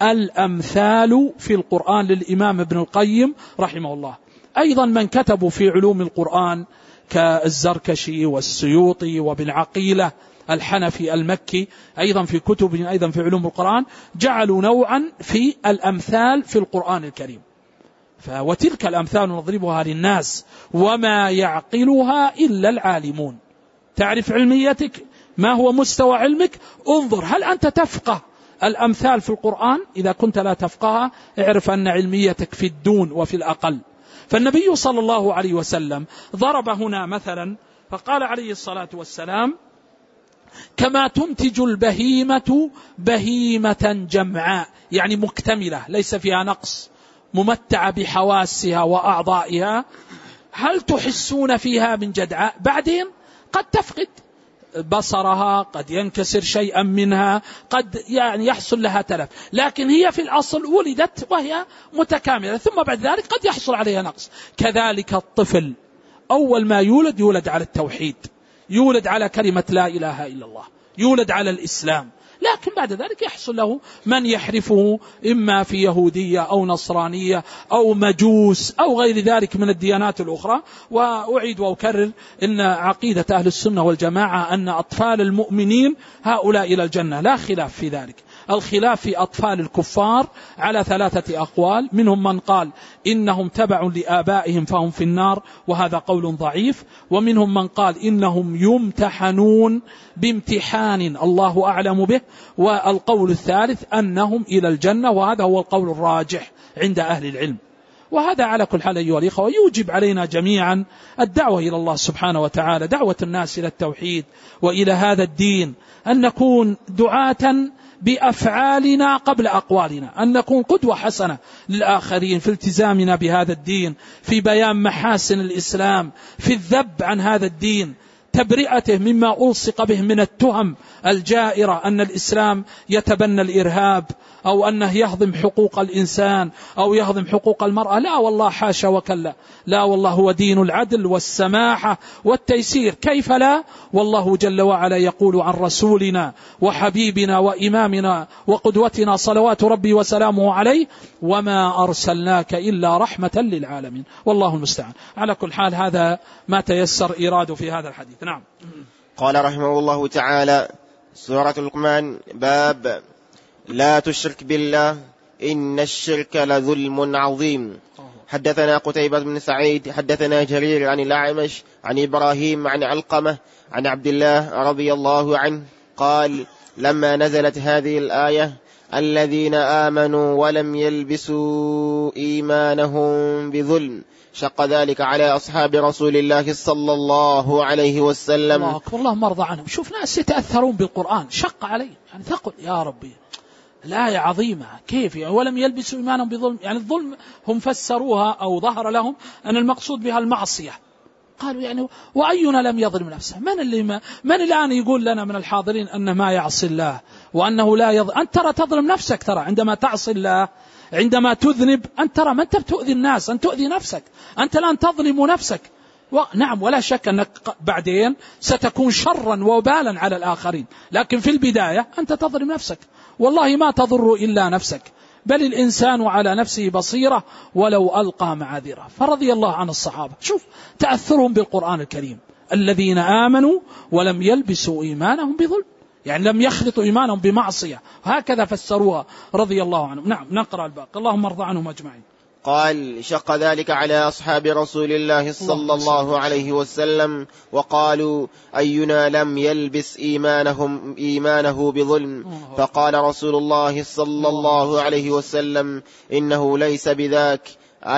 الأمثال في القرآن للإمام ابن القيم رحمه الله. أيضا من كتبوا في علوم القرآن كالزركشي والسيوطي وابن عقيلة الحنفي المكي، أيضا في كتب أيضا في علوم القرآن جعلوا نوعا في الأمثال في القرآن الكريم. وتلك الأمثال نضربها للناس وما يعقلها إلا العالمون. تعرف علميتك، ما هو مستوى علمك، انظر هل أنت تفقه الأمثال في القرآن. إذا كنت لا تفقهها اعرف أن علميتك في الدون وفي الأقل. فالنبي صلى الله عليه وسلم ضرب هنا مثلا فقال عليه الصلاة والسلام: كما تنتج البهيمة بهيمة جمعاء، يعني مكتملة ليس فيها نقص، ممتعة بحواسها وأعضائها، هل تحسون فيها من جدعاء؟ بعدين قد تفقد بصرها، قد ينكسر شيئا منها، قد يعني يحصل لها تلف، لكن هي في الأصل ولدت وهي متكاملة، ثم بعد ذلك قد يحصل عليها نقص. كذلك الطفل أول ما يولد على التوحيد، يولد على كلمة لا إله إلا الله، يولد على الإسلام، لكن بعد ذلك يحصل له من يحرفه إما في يهودية أو نصرانية أو مجوس أو غير ذلك من الديانات الأخرى. وأعيد وأكرر إن عقيدة أهل السنة والجماعة أن أطفال المؤمنين هؤلاء إلى الجنة، لا خلاف في ذلك. الخلاف في أطفال الكفار على 3 أقوال، منهم من قال إنهم تبع لآبائهم فهم في النار، وهذا قول ضعيف، ومنهم من قال إنهم يمتحنون بامتحان الله أعلم به، والقول الثالث أنهم إلى الجنة، وهذا هو القول الراجح عند أهل العلم. وهذا على كل حال أيها الإخوة يوجب علينا جميعا الدعوة إلى الله سبحانه وتعالى، دعوة الناس إلى التوحيد وإلى هذا الدين، أن نكون دعاة بأفعالنا قبل أقوالنا، أن نكون قدوة حسنة للآخرين في التزامنا بهذا الدين، في بيان محاسن الإسلام، في الذب عن هذا الدين، تبرئته مما ألصق به من التهم الجائرة أن الإسلام يتبنى الإرهاب أو أنه يهضم حقوق الإنسان أو يهضم حقوق المرأة. لا والله، حاشا وكلا، لا والله، هو دين العدل والسماحة والتيسير، كيف لا؟ والله جل وعلا يقول عن رسولنا وحبيبنا وإمامنا وقدوتنا صلوات ربي وسلامه عليه: وما أرسلناك إلا رحمة للعالمين. والله المستعان. على كل حال هذا ما تيسر إيراده في هذا الحديث. نعم. قال رحمه الله تعالى: سورة لقمان، باب لا تشرك بالله إن الشرك لظلم عظيم. حدثنا قتيبة بن سعيد حدثنا جرير عن الأعمش عن إبراهيم عن علقمة عن عبد الله رضي الله عنه قال: لما نزلت هذه الآية: الذين آمنوا ولم يلبسوا إيمانهم بظلم، شق ذلك على أصحاب رسول الله صلى الله عليه وسلم. الله أكبر، اللهم ارضى عنهم. شوف ناس يتأثرون بالقرآن، شق عليه، يعني ثقل يا ربي، الآية عظيمة. كيف يعني ولم يلبسوا إيمانهم بظلم؟ يعني الظلم هم فسروها أو ظهر لهم أن المقصود بها المعصية. قالوا يعني وأينا لم يظلم نفسه؟ من الآن يقول لنا من الحاضرين أنه ما يعصي الله وأنه لا يظلم؟ أنت ترى تظلم نفسك، ترى عندما تعصي الله، عندما تذنب، أنت ترى ما أنت بتؤذي الناس، أنت تؤذي نفسك، أنت الآن تظلم نفسك. نعم، ولا شك أنك بعدين ستكون شرا وبالا على الآخرين، لكن في البداية أنت تظلم نفسك، والله ما تضر إلا نفسك، بل الإنسان على نفسه بصيرة ولو ألقى معاذيره. فرضي الله عن الصحابة، شوف تأثرهم بالقرآن الكريم: الذين آمنوا ولم يلبسوا إيمانهم بظلم، يعني لم يخلطوا إيمانهم بمعصية، هكذا فسروها رضي الله عنهم. نعم، نقرأ الباقي. اللهم ارضى عنهم أجمعين. قال: شق ذلك على أصحاب رسول الله صلى الله عليه وسلم، وقالوا: أينا لم يلبس إيمانه بظلم؟ فقال رسول الله صلى الله عليه وسلم: إنه ليس بذاك.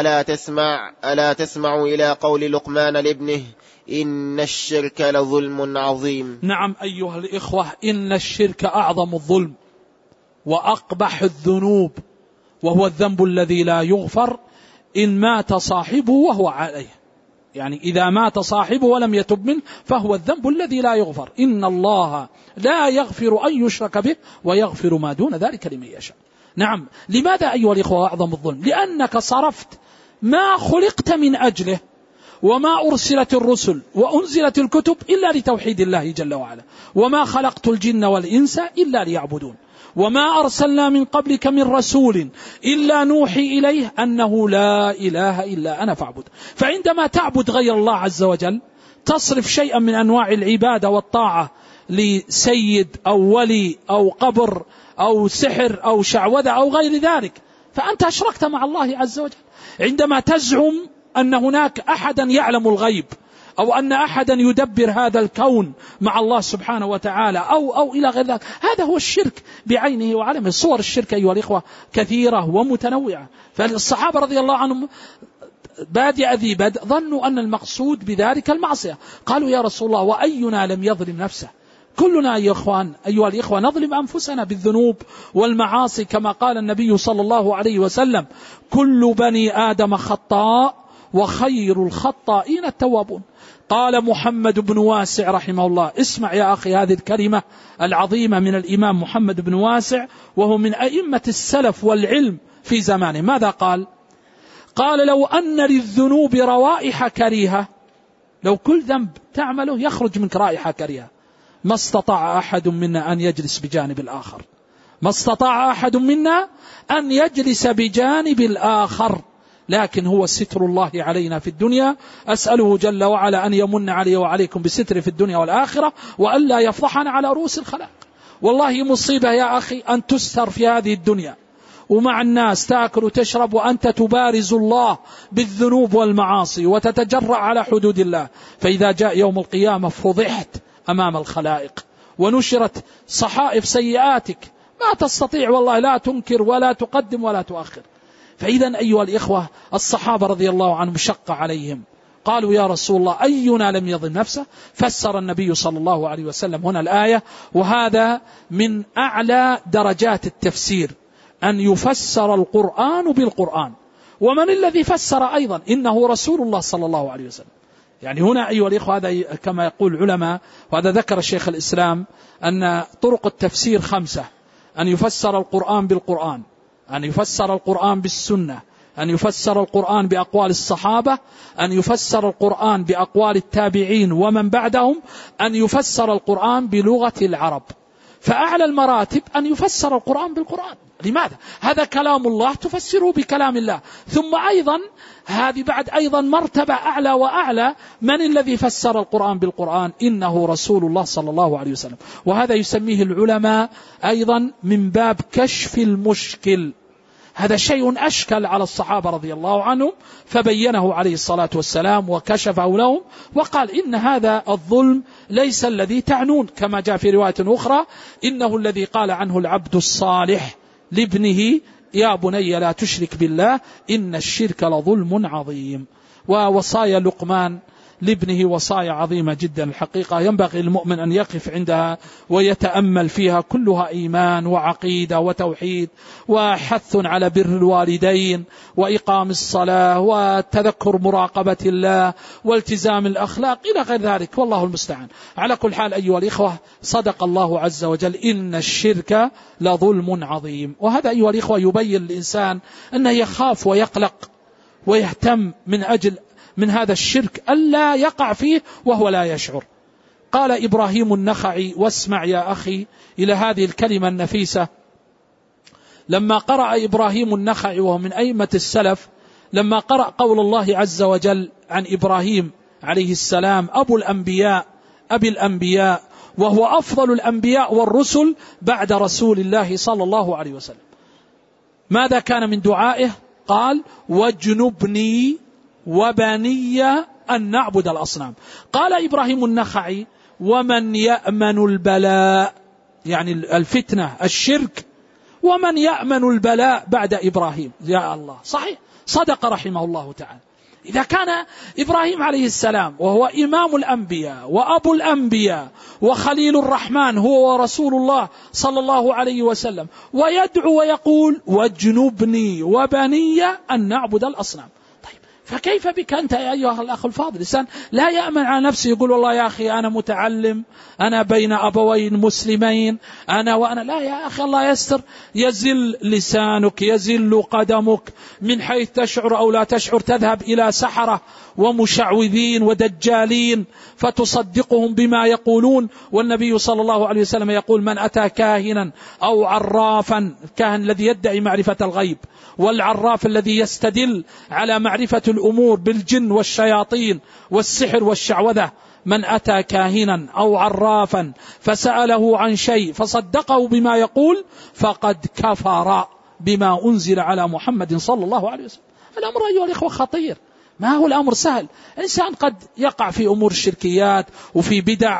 ألا تسمع إلى قول لقمان لابنه: إن الشرك لظلم عظيم. نعم أيها الإخوة، إن الشرك أعظم الظلم وأقبح الذنوب، وهو الذنب الذي لا يغفر إن مات صاحبه وهو عليه. يعني إذا مات صاحبه ولم يتب منه فهو الذنب الذي لا يغفر. إن الله لا يغفر أن يشرك به ويغفر ما دون ذلك لمن يشاء. نعم، لماذا أيها الإخوة أعظم الظلم؟ لأنك صرفت ما خلقت من أجله وما أرسلت الرسل وأنزلت الكتب إلا لتوحيد الله جل وعلا، وما خلقت الجن والإنس إلا ليعبدون، وما أرسلنا من قبلك من رسول إلا نوحي إليه أنه لا إله إلا أنا فاعبد. فعندما تعبد غير الله عز وجل، تصرف شيئا من أنواع العبادة والطاعة لسيد أو ولي أو قبر أو سحر أو شعوذة أو غير ذلك، فأنت أشركت مع الله عز وجل. عندما تزعم أن هناك أحدا يعلم الغيب أو أن أحدا يدبر هذا الكون مع الله سبحانه وتعالى أو إلى غير ذلك، هذا هو الشرك بعينه وعلمه. صور الشرك أيها الإخوة كثيرة ومتنوعة. فالصحابة رضي الله عنهم بادئ ذي بدء ظنوا أن المقصود بذلك المعصية، قالوا: يا رسول الله، وأينا لم يظلم نفسه؟ كلنا أيها الإخوة نظلم أنفسنا بالذنوب والمعاصي، كما قال النبي صلى الله عليه وسلم: كل بني آدم خطاء وخير الخطائين التوابون. قال محمد بن واسع رحمه الله، اسمع يا أخي هذه الكلمة العظيمة من الإمام محمد بن واسع، وهو من أئمة السلف والعلم في زمانه. ماذا قال؟ قال: لو أن للذنوب روائح كريهة، لو كل ذنب تعمله يخرج منك رائحة كريهة، ما استطاع أحد منا أن يجلس بجانب الآخر، ما استطاع أحد منا أن يجلس بجانب الآخر، لكن هو ستر الله علينا في الدنيا. أسأله جل وعلا أن يمن علي وعليكم بستر في الدنيا والآخرة، وأن لا يفضحنا على رؤوس الخلائق. والله مصيبة يا أخي أن تستر في هذه الدنيا ومع الناس تأكل وتشرب وأنت تبارز الله بالذنوب والمعاصي وتتجرأ على حدود الله، فإذا جاء يوم القيامة فضحت أمام الخلائق ونشرت صحائف سيئاتك، ما تستطيع والله لا تنكر ولا تقدم ولا تؤخر. فإذا أيها الإخوة، الصحابة رضي الله عنهم شق عليهم، قالوا: يا رسول الله أينا لم يظلم نفسه؟ فسر النبي صلى الله عليه وسلم هنا الآية، وهذا من أعلى درجات التفسير، أن يفسر القرآن بالقرآن. ومن الذي فسر أيضا؟ إنه رسول الله صلى الله عليه وسلم. يعني هنا أيها الإخوة، هذا كما يقول العلماء، وهذا ذكر الشيخ الإسلام، أن طرق التفسير 5: أن يفسر القرآن بالقرآن، أن يفسر القرآن بالسنة، أن يفسر القرآن بأقوال الصحابة، أن يفسر القرآن بأقوال التابعين ومن بعدهم، أن يفسر القرآن بلغة العرب. فأعلى المراتب أن يفسر القرآن بالقرآن. لماذا؟ هذا كلام الله تفسره بكلام الله. ثم أيضا هذه بعد أيضا مرتبة أعلى وأعلى، من الذي فسر القرآن بالقرآن؟ إنه رسول الله صلى الله عليه وسلم. وهذا يسميه العلماء أيضا من باب كشف المشكل. هذا شيء أشكل على الصحابة رضي الله عنهم، فبينه عليه الصلاة والسلام وكشفه لهم، وقال: إن هذا الظلم ليس الذي تعنون، كما جاء في رواية أخرى: إنه الذي قال عنه العبد الصالح لابنه: يا بني لا تشرك بالله إن الشرك لظلم عظيم. ووصايا لقمان لابنه وصايا عظيمة جدا الحقيقة، ينبغي المؤمن أن يقف عندها ويتأمل فيها، كلها إيمان وعقيدة وتوحيد وحث على بر الوالدين وإقام الصلاة وتذكر مراقبة الله والتزام الأخلاق إلى غير ذلك، والله المستعان. على كل حال أيها الإخوة، صدق الله عز وجل: إن الشرك لظلم عظيم. وهذا أيها الإخوة يبين الإنسان أنه يخاف ويقلق ويهتم من هذا الشرك ألا يقع فيه وهو لا يشعر. قال إبراهيم النخعي، واسمع يا أخي إلى هذه الكلمة النفيسة، لما قرأ إبراهيم النخعي وهو من أئمة السلف، لما قرأ قول الله عز وجل عن إبراهيم عليه السلام أبي الأنبياء، وهو أفضل الأنبياء والرسل بعد رسول الله صلى الله عليه وسلم، ماذا كان من دعائه؟ قال: واجنبني وبني أن نعبد الأصنام. قال إبراهيم النخعي: ومن يأمن البلاء، يعني الفتنة الشرك، ومن يأمن البلاء بعد إبراهيم؟ يا الله، صحيح، صدق رحمه الله تعالى. إذا كان إبراهيم عليه السلام وهو إمام الأنبياء وأبو الأنبياء وخليل الرحمن هو ورسول الله صلى الله عليه وسلم، ويدعو ويقول: واجنبني وبني أن نعبد الأصنام، فكيف بك أنت يا أيها الأخ الفاضل؟ الإنسان لا يأمن على نفسه، يقول: والله يا أخي أنا متعلم، أنا بين أبوين مسلمين، وأنا لا يا أخي، الله يستر، يزل لسانك، يزل قدمك من حيث تشعر أو لا تشعر، تذهب إلى سحرة ومشعوذين ودجالين فتصدقهم بما يقولون. والنبي صلى الله عليه وسلم يقول: من أتى كاهنا أو عرافا، الكاهن الذي يدعي معرفة الغيب، والعراف الذي يستدل على معرفة الأمور بالجن والشياطين والسحر والشعوذة، من أتى كاهنا أو عرافا فسأله عن شيء فصدقه بما يقول فقد كفر بما أنزل على محمد صلى الله عليه وسلم. الأمر أيها الإخوة خطير، ما هو الأمر سهل. إنسان قد يقع في أمور الشركيات وفي بدع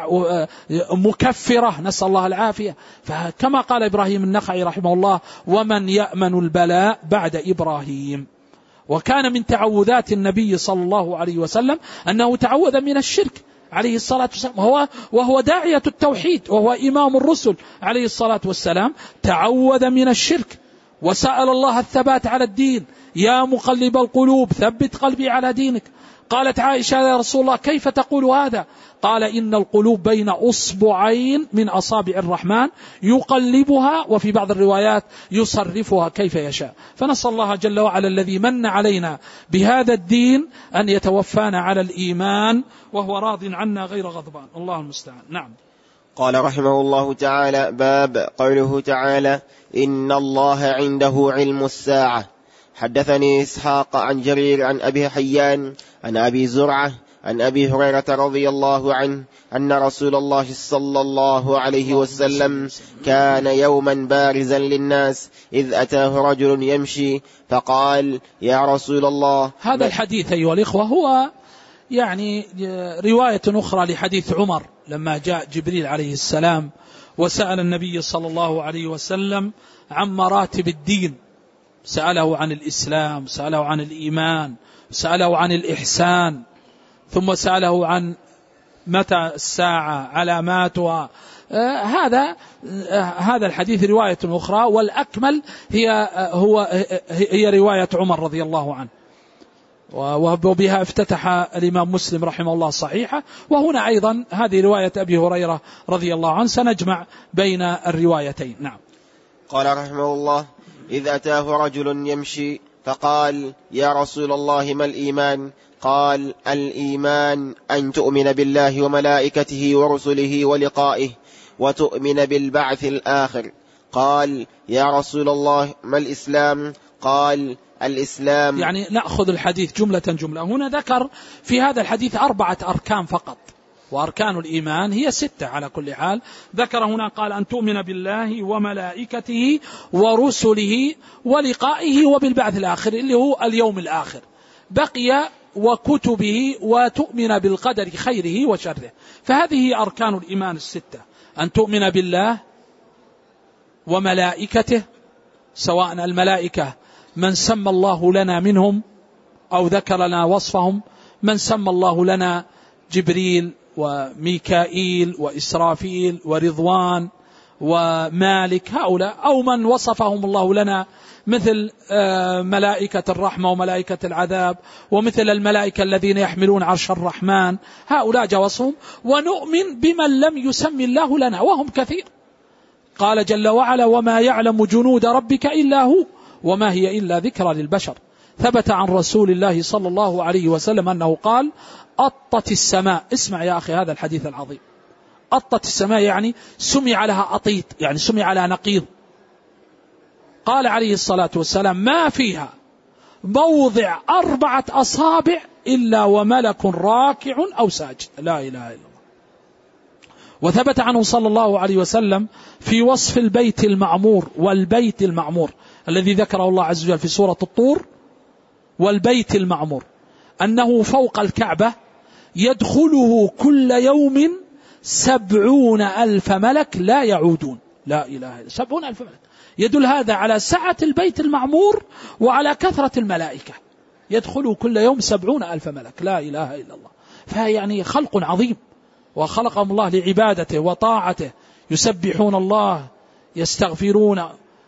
مكفرة، نسأل الله العافية. فكما قال إبراهيم النخعي رحمه الله: ومن يأمن البلاء بعد إبراهيم. وكان من تعوذات النبي صلى الله عليه وسلم أنه تعوذ من الشرك عليه الصلاة والسلام، وهو داعية التوحيد وهو إمام الرسل عليه الصلاة والسلام، تعوذ من الشرك وسأل الله الثبات على الدين، يا مقلب القلوب ثبت قلبي على دينك. قالت عائشة يا رسول الله كيف تقول هذا؟ قال إن القلوب بين أصبعين من أصابع الرحمن يقلبها، وفي بعض الروايات يصرفها كيف يشاء. فنسأل الله جل وعلا الذي من علينا بهذا الدين أن يتوفانا على الإيمان وهو راض عنا غير غضبان. الله المستعان. نعم. قال رحمه الله تعالى: باب قوله تعالى: إن الله عنده علم الساعة. حدثني إسحاق عن جرير عن أبي حيان عن أبي زرعة عن أبي هريرة رضي الله عنه أن رسول الله صلى الله عليه وسلم كان يوما بارزا للناس إذ أتاه رجل يمشي فقال: يا رسول الله. هذا الحديث أيها الإخوة هو يعني رواية أخرى لحديث عمر لما جاء جبريل عليه السلام وسأل النبي صلى الله عليه وسلم عن مراتب الدين، سأله عن الإسلام، سأله عن الإيمان، سأله عن الإحسان، ثم سأله عن متى الساعة، علاماتها. هذا الحديث رواية أخرى، والأكمل هي رواية عمر رضي الله عنه، وبها افتتح الإمام مسلم رحمه الله صحيحة. وهنا أيضا هذه رواية أبي هريرة رضي الله عنه، سنجمع بين الروايتين. نعم. قال رحمه الله: إذ أتاه رجل يمشي فقال: يا رسول الله ما الإيمان؟ قال: الإيمان أن تؤمن بالله وملائكته ورسله ولقائه وتؤمن بالبعث الآخر. قال: يا رسول الله ما الإسلام؟ قال: الإسلام. يعني نأخذ الحديث جملة جملة. هنا ذكر في هذا الحديث 4 أركان فقط، وأركان الإيمان هي 6 على كل حال. ذكر هنا قال: أن تؤمن بالله وملائكته ورسله ولقائه وبالبعث الآخر اللي هو اليوم الآخر. بقي وكتبه وتؤمن بالقدر خيره وشره. فهذه أركان الإيمان 6: أن تؤمن بالله وملائكته، سواء الملائكة من سمى الله لنا منهم أو ذكر لنا وصفهم، من سمى الله لنا جبريل وميكائيل وإسرافيل ورضوان ومالك، هؤلاء، أو من وصفهم الله لنا مثل ملائكة الرحمة وملائكة العذاب، ومثل الملائكة الذين يحملون عرش الرحمن، هؤلاء جواسهم. ونؤمن بمن لم يسمي الله لنا وهم كثير. قال جل وعلا: وما يعلم جنود ربك إلا هو وما هي إلا ذكرى للبشر. ثبت عن رسول الله صلى الله عليه وسلم أنه قال: أطت السماء. اسمع يا أخي هذا الحديث العظيم. أطت السماء يعني سمع لها أطيط، يعني سمع لها نقيض. قال عليه الصلاة والسلام: ما فيها موضع 4 أصابع إلا وملك راكع أو ساجد. لا إله إلا الله. وثبت عنه صلى الله عليه وسلم في وصف البيت المعمور، والبيت المعمور الذي ذكره الله عز وجل في سورة الطور، والبيت المعمور أنه فوق الكعبة يدخله كل يوم 70,000 ملك لا يعودون. لا إله إلا 70,000 ملك. يدل هذا على سعة البيت المعمور وعلى كثرة الملائكة. يدخله كل يوم 70,000 ملك. لا إله إلا الله. فيعني خلق عظيم، وخلقهم الله لعبادته وطاعته، يسبحون الله، يستغفرون،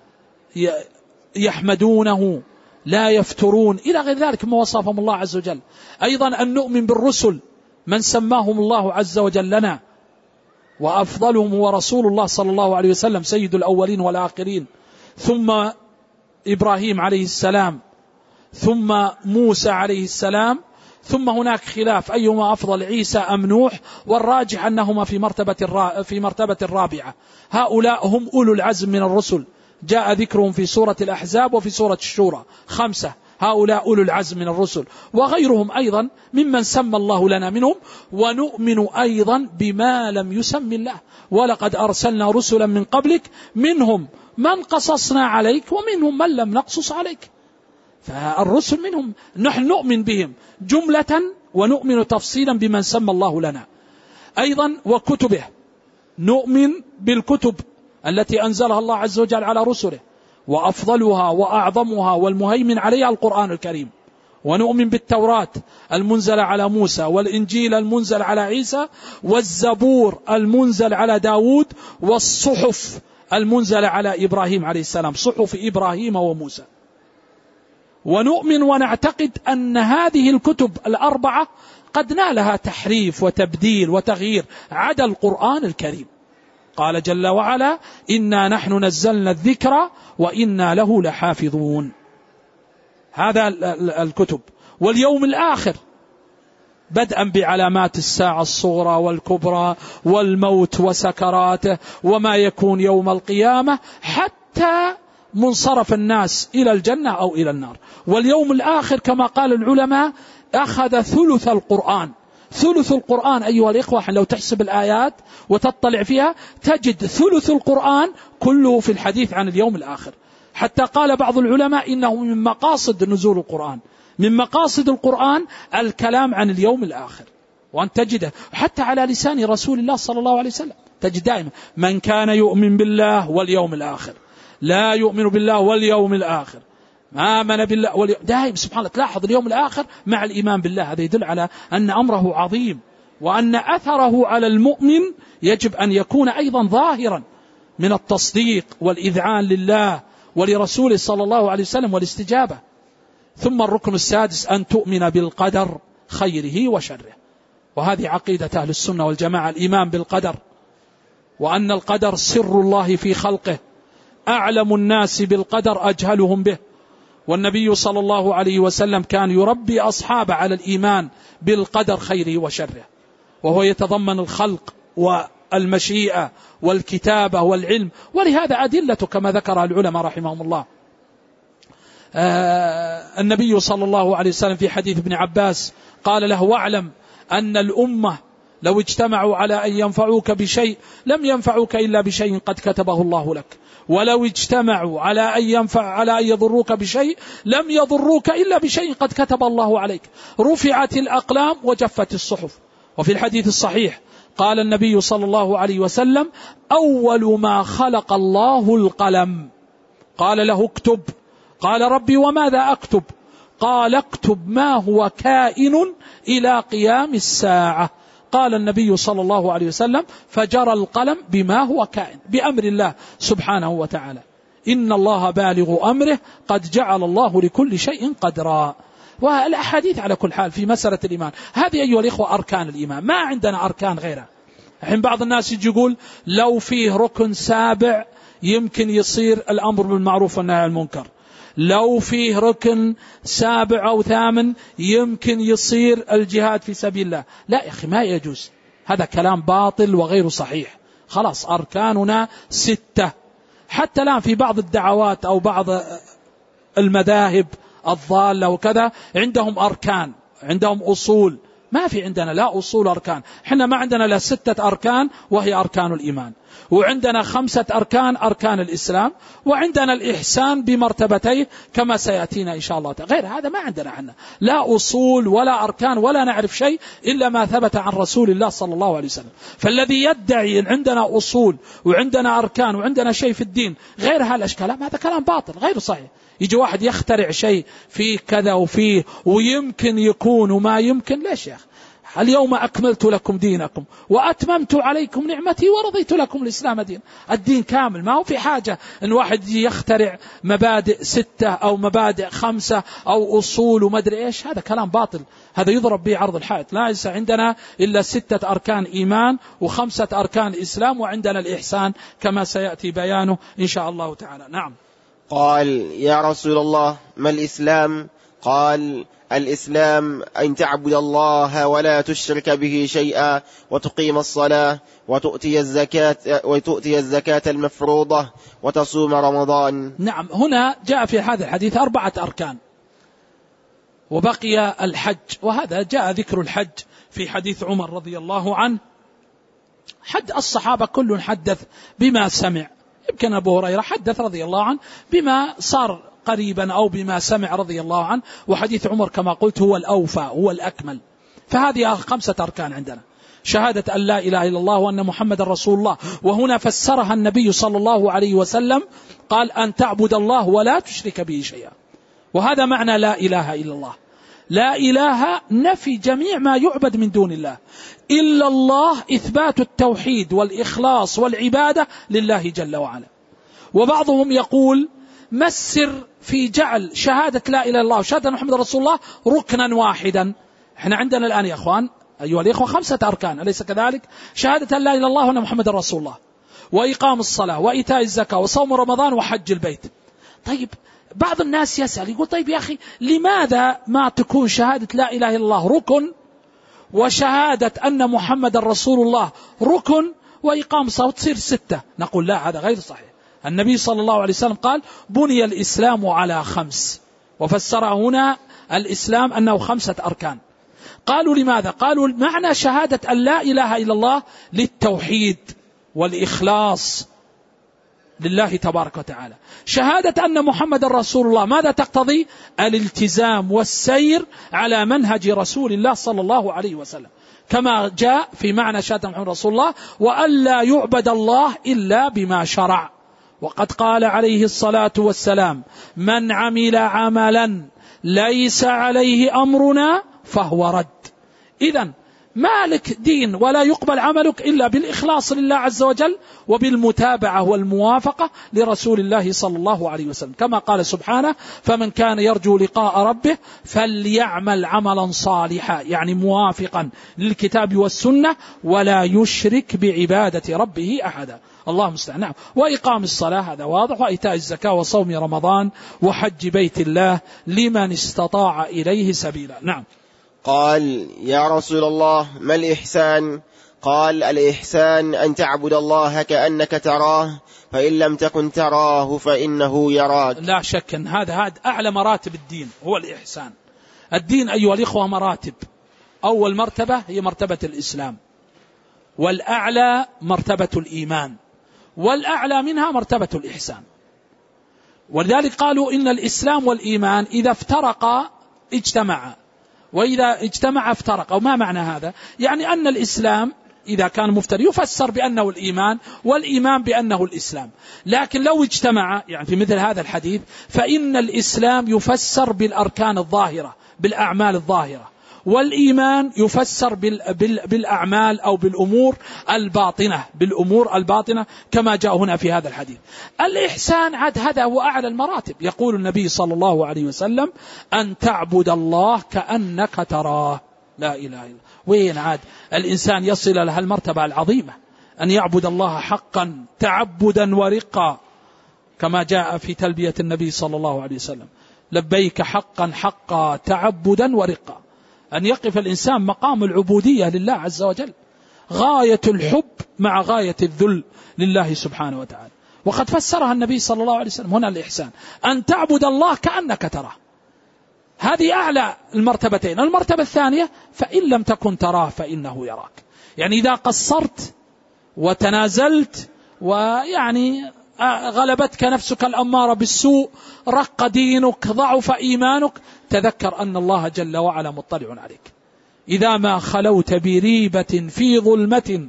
يحمدونه، لا يفترون، إلى غير ذلك ما وصفهم الله عز وجل. أيضا أن نؤمن بالرسل من سماهم الله عز وجل لنا، وأفضلهم هو رسول الله صلى الله عليه وسلم سيد الأولين والآخرين، ثم إبراهيم عليه السلام، ثم موسى عليه السلام، ثم هناك خلاف أيهما أفضل، عيسى أم نوح، والراجح أنهما في مرتبة الرابعة. هؤلاء هم أولو العزم من الرسل، جاء ذكرهم في سورة الأحزاب وفي سورة الشورى 5. هؤلاء أولو العزم من الرسل، وغيرهم أيضا ممن سمى الله لنا منهم. ونؤمن أيضا بما لم يسم الله، ولقد أرسلنا رسلا من قبلك منهم من قصصنا عليك ومنهم من لم نقصص عليك. فالرسل منهم نحن نؤمن بهم جملة، ونؤمن تفصيلا بمن سمى الله لنا. أيضا وكتبه، نؤمن بالكتب التي أنزلها الله عز وجل على رسله، وأفضلها وأعظمها والمهيمن عليها القرآن الكريم. ونؤمن بالتوراة المنزل على موسى، والإنجيل المنزل على عيسى، والزبور المنزل على داود، والصحف المنزلة على إبراهيم عليه السلام، صحف إبراهيم وموسى. ونؤمن ونعتقد أن هذه الكتب الأربعة قد نالها تحريف وتبديل وتغيير عدا القرآن الكريم. قال جل وعلا: إنا نحن نزلنا الذكر وإنا له لحافظون. هذا الكتب. واليوم الآخر بدءا بعلامات الساعة الصغرى والكبرى والموت وسكراته وما يكون يوم القيامة حتى منصرف الناس إلى الجنة أو إلى النار. واليوم الآخر كما قال العلماء أخذ ثلث القرآن. ثلث القرآن أيها الإخوة، لو تحسب الآيات وتطلع فيها تجد ثلث القرآن كله في الحديث عن اليوم الآخر. حتى قال بعض العلماء إنه من مقاصد نزول القرآن، من مقاصد القرآن الكلام عن اليوم الآخر. وأن تجده حتى على لسان رسول الله صلى الله عليه وسلم، تجد دائما: من كان يؤمن بالله واليوم الآخر، لا يؤمن بالله واليوم الآخر، ما آمن بالله دائما. سبحان الله، تلاحظ اليوم الآخر مع الإيمان بالله. هذا يدل على أن أمره عظيم، وأن أثره على المؤمن يجب أن يكون أيضا ظاهرا من التصديق والإذعان لله ولرسوله صلى الله عليه وسلم والاستجابة. ثم الركن السادس أن تؤمن بالقدر خيره وشره. وهذه عقيدة أهل السنة والجماعة، الإيمان بالقدر، وأن القدر سر الله في خلقه، أعلم الناس بالقدر أجهلهم به. والنبي صلى الله عليه وسلم كان يربي أصحابه على الإيمان بالقدر خيره وشره، وهو يتضمن الخلق والمشيئة والكتابة والعلم. ولهذا أدلة كما ذكر العلماء رحمهم الله. النبي صلى الله عليه وسلم في حديث ابن عباس قال له: واعلم أن الأمة لو اجتمعوا على أن ينفعوك بشيء لم ينفعوك إلا بشيء قد كتبه الله لك، ولو اجتمعوا على أن يضروك بشيء لم يضروك إلا بشيء قد كتب الله عليك. رفعت الأقلام وجفت الصحف. وفي الحديث الصحيح قال النبي صلى الله عليه وسلم: أول ما خلق الله القلم. قال له: اكتب. قال: ربي وماذا أكتب؟ قال: اكتب ما هو كائن إلى قيام الساعة. قال النبي صلى الله عليه وسلم: فجرى القلم بما هو كائن بأمر الله سبحانه وتعالى. إن الله بالغ أمره قد جعل الله لكل شيء قدرا. والأحاديث على كل حال في مسألة الإيمان هذه أيها الإخوة أركان الإيمان، ما عندنا أركان غيرها. الحين بعض الناس يجي يقول لو فيه ركن سابع يمكن يصير الأمر بالمعروف والنهي عن المنكر، لو فيه ركن سابع أو ثامن يمكن يصير الجهاد في سبيل الله. لا يا أخي، ما يجوز، هذا كلام باطل وغير صحيح. خلاص أركاننا 6. حتى الآن في بعض الدعوات أو بعض المذاهب الضالة وكذا عندهم أركان، عندهم أصول. ما في عندنا لا أصول أركان. حنا ما عندنا لا 6 أركان وهي أركان الإيمان، وعندنا 5 أركان أركان الإسلام، وعندنا الإحسان بمرتبتيه كما سيأتينا إن شاء الله. غير هذا ما عندنا حنا لا أصول ولا أركان، ولا نعرف شيء إلا ما ثبت عن رسول الله صلى الله عليه وسلم. فالذي يدعي أن عندنا أصول وعندنا أركان وعندنا شيء في الدين غير هالأشكال هذا كلام باطل غير صحيح. يجي واحد يخترع شيء فيه كذا وفيه ويمكن يكون وما يمكن. ليش يا أخي؟ اليوم أكملت لكم دينكم وأتممت عليكم نعمتي ورضيت لكم الإسلام دين. الدين كامل، ما هو في حاجة أن واحد يخترع مبادئ 6 أو مبادئ 5 أو أصول ومدري إيش. هذا كلام باطل، هذا يضرب به عرض الحائط. لا ينسى عندنا إلا 6 أركان إيمان و5 أركان إسلام، وعندنا الإحسان كما سيأتي بيانه إن شاء الله تعالى. نعم. قال: يا رسول الله ما الإسلام؟ قال: الإسلام أن تعبد الله ولا تشرك به شيئا، وتقيم الصلاة، وتؤتي الزكاة المفروضة، وتصوم رمضان. نعم، هنا جاء في هذا الحديث 4 أركان، وبقي الحج. وهذا جاء ذكر الحج في حديث عمر رضي الله عنه. حد الصحابة كل حدث بما سمع. يمكن أبو هريرة حدث رضي الله عنه بما صار قريبا أو بما سمع رضي الله عنه. وحديث عمر كما قلت هو الأوفى، هو الأكمل. فهذه 5 أركان عندنا: شهادة أن لا إله إلا الله وأن محمد رسول الله. وهنا فسرها النبي صلى الله عليه وسلم قال: أن تعبد الله ولا تشرك به شيئا. وهذا معنى لا إله إلا الله. لا إله نفي جميع ما يعبد من دون الله، إلا الله إثبات التوحيد والإخلاص والعبادة لله جل وعلا. وبعضهم يقول ما السر في جعل شهادة لا إله إلا الله وشهادة محمد رسول الله ركنا واحدا؟ احنا عندنا الآن يا أخوان أيها الإخوة 5 أركان، أليس كذلك؟ شهادة لا إله إلا الله وأن محمد رسول الله، وإقام الصلاة، وإيتاء الزكاة، وصوم رمضان، وحج البيت. طيب بعض الناس يسأل يقول طيب يا أخي لماذا ما تكون شهادة لا إله إلا الله ركن، وشهادة أن محمد رسول الله ركن، وإقام الصلاة تصير 6؟ نقول لا، هذا غير صحيح. النبي صلى الله عليه وسلم قال بني الإسلام على 5، وفسر هنا الإسلام أنه 5 أركان. قالوا لماذا؟ قالوا معنى شهادة أن لا إله إلا الله للتوحيد والإخلاص لله تبارك وتعالى. شهادة أن محمد رسول الله ماذا تقتضي؟ الالتزام والسير على منهج رسول الله صلى الله عليه وسلم، كما جاء في معنى شهادة محمد رسول الله وأن لا يعبد الله إلا بما شرع. وقد قال عليه الصلاة والسلام من عمل عملا ليس عليه أمرنا فهو رد. إذن مالك دين ولا يقبل عملك إلا بالإخلاص لله عز وجل وبالمتابعة والموافقة لرسول الله صلى الله عليه وسلم، كما قال سبحانه فمن كان يرجو لقاء ربه فليعمل عملا صالحا، يعني موافقا للكتاب والسنة ولا يشرك بعبادة ربه أحدا. الله مستعان. نعم. وإقام الصلاة هذا واضح، وإيتاء الزكاة، وصوم رمضان، وحج بيت الله لمن استطاع إليه سبيلا. نعم. قال يا رسول الله ما الإحسان؟ قال الإحسان أن تعبد الله كأنك تراه فإن لم تكن تراه فإنه يراك. لا شك أن هذا أعلى مراتب الدين هو الإحسان. الدين أيها الإخوة مراتب، أول مرتبة هي مرتبة الإسلام، والأعلى مرتبة الإيمان، والأعلى منها مرتبة الإحسان. ولذلك قالوا إن الإسلام والإيمان إذا افترقا اجتمعا، وإذا اجتمع افترق. وما معنى هذا؟ يعني أن الإسلام إذا كان مفترق يفسر بأنه الإيمان، والإيمان بأنه الإسلام. لكن لو اجتمع يعني في مثل هذا الحديث فإن الإسلام يفسر بالأركان الظاهرة بالأعمال الظاهرة، والإيمان يفسر بالأعمال أو بالأمور الباطنة كما جاء هنا في هذا الحديث. الإحسان عاد هذا هو أعلى المراتب. يقول النبي صلى الله عليه وسلم أن تعبد الله كأنك تراه. لا إله إلا الله. وين عاد الإنسان يصل لها المرتبة العظيمة أن يعبد الله حقا تعبدا ورقا، كما جاء في تلبية النبي صلى الله عليه وسلم لبيك حقا حقا تعبدا ورقا، أن يقف الإنسان مقام العبودية لله عز وجل، غاية الحب مع غاية الذل لله سبحانه وتعالى. وقد فسرها النبي صلى الله عليه وسلم هنا الإحسان أن تعبد الله كأنك تراه. هذه أعلى المرتبتين. المرتبة الثانية فإن لم تكن تراه فإنه يراك، يعني إذا قصرت وتنازلت ويعني غلبتك نفسك الأمارة بالسوء، رق دينك، ضعف إيمانك، تذكر أن الله جل وعلا مطلع عليك. إذا ما خلوت بريبة في ظلمة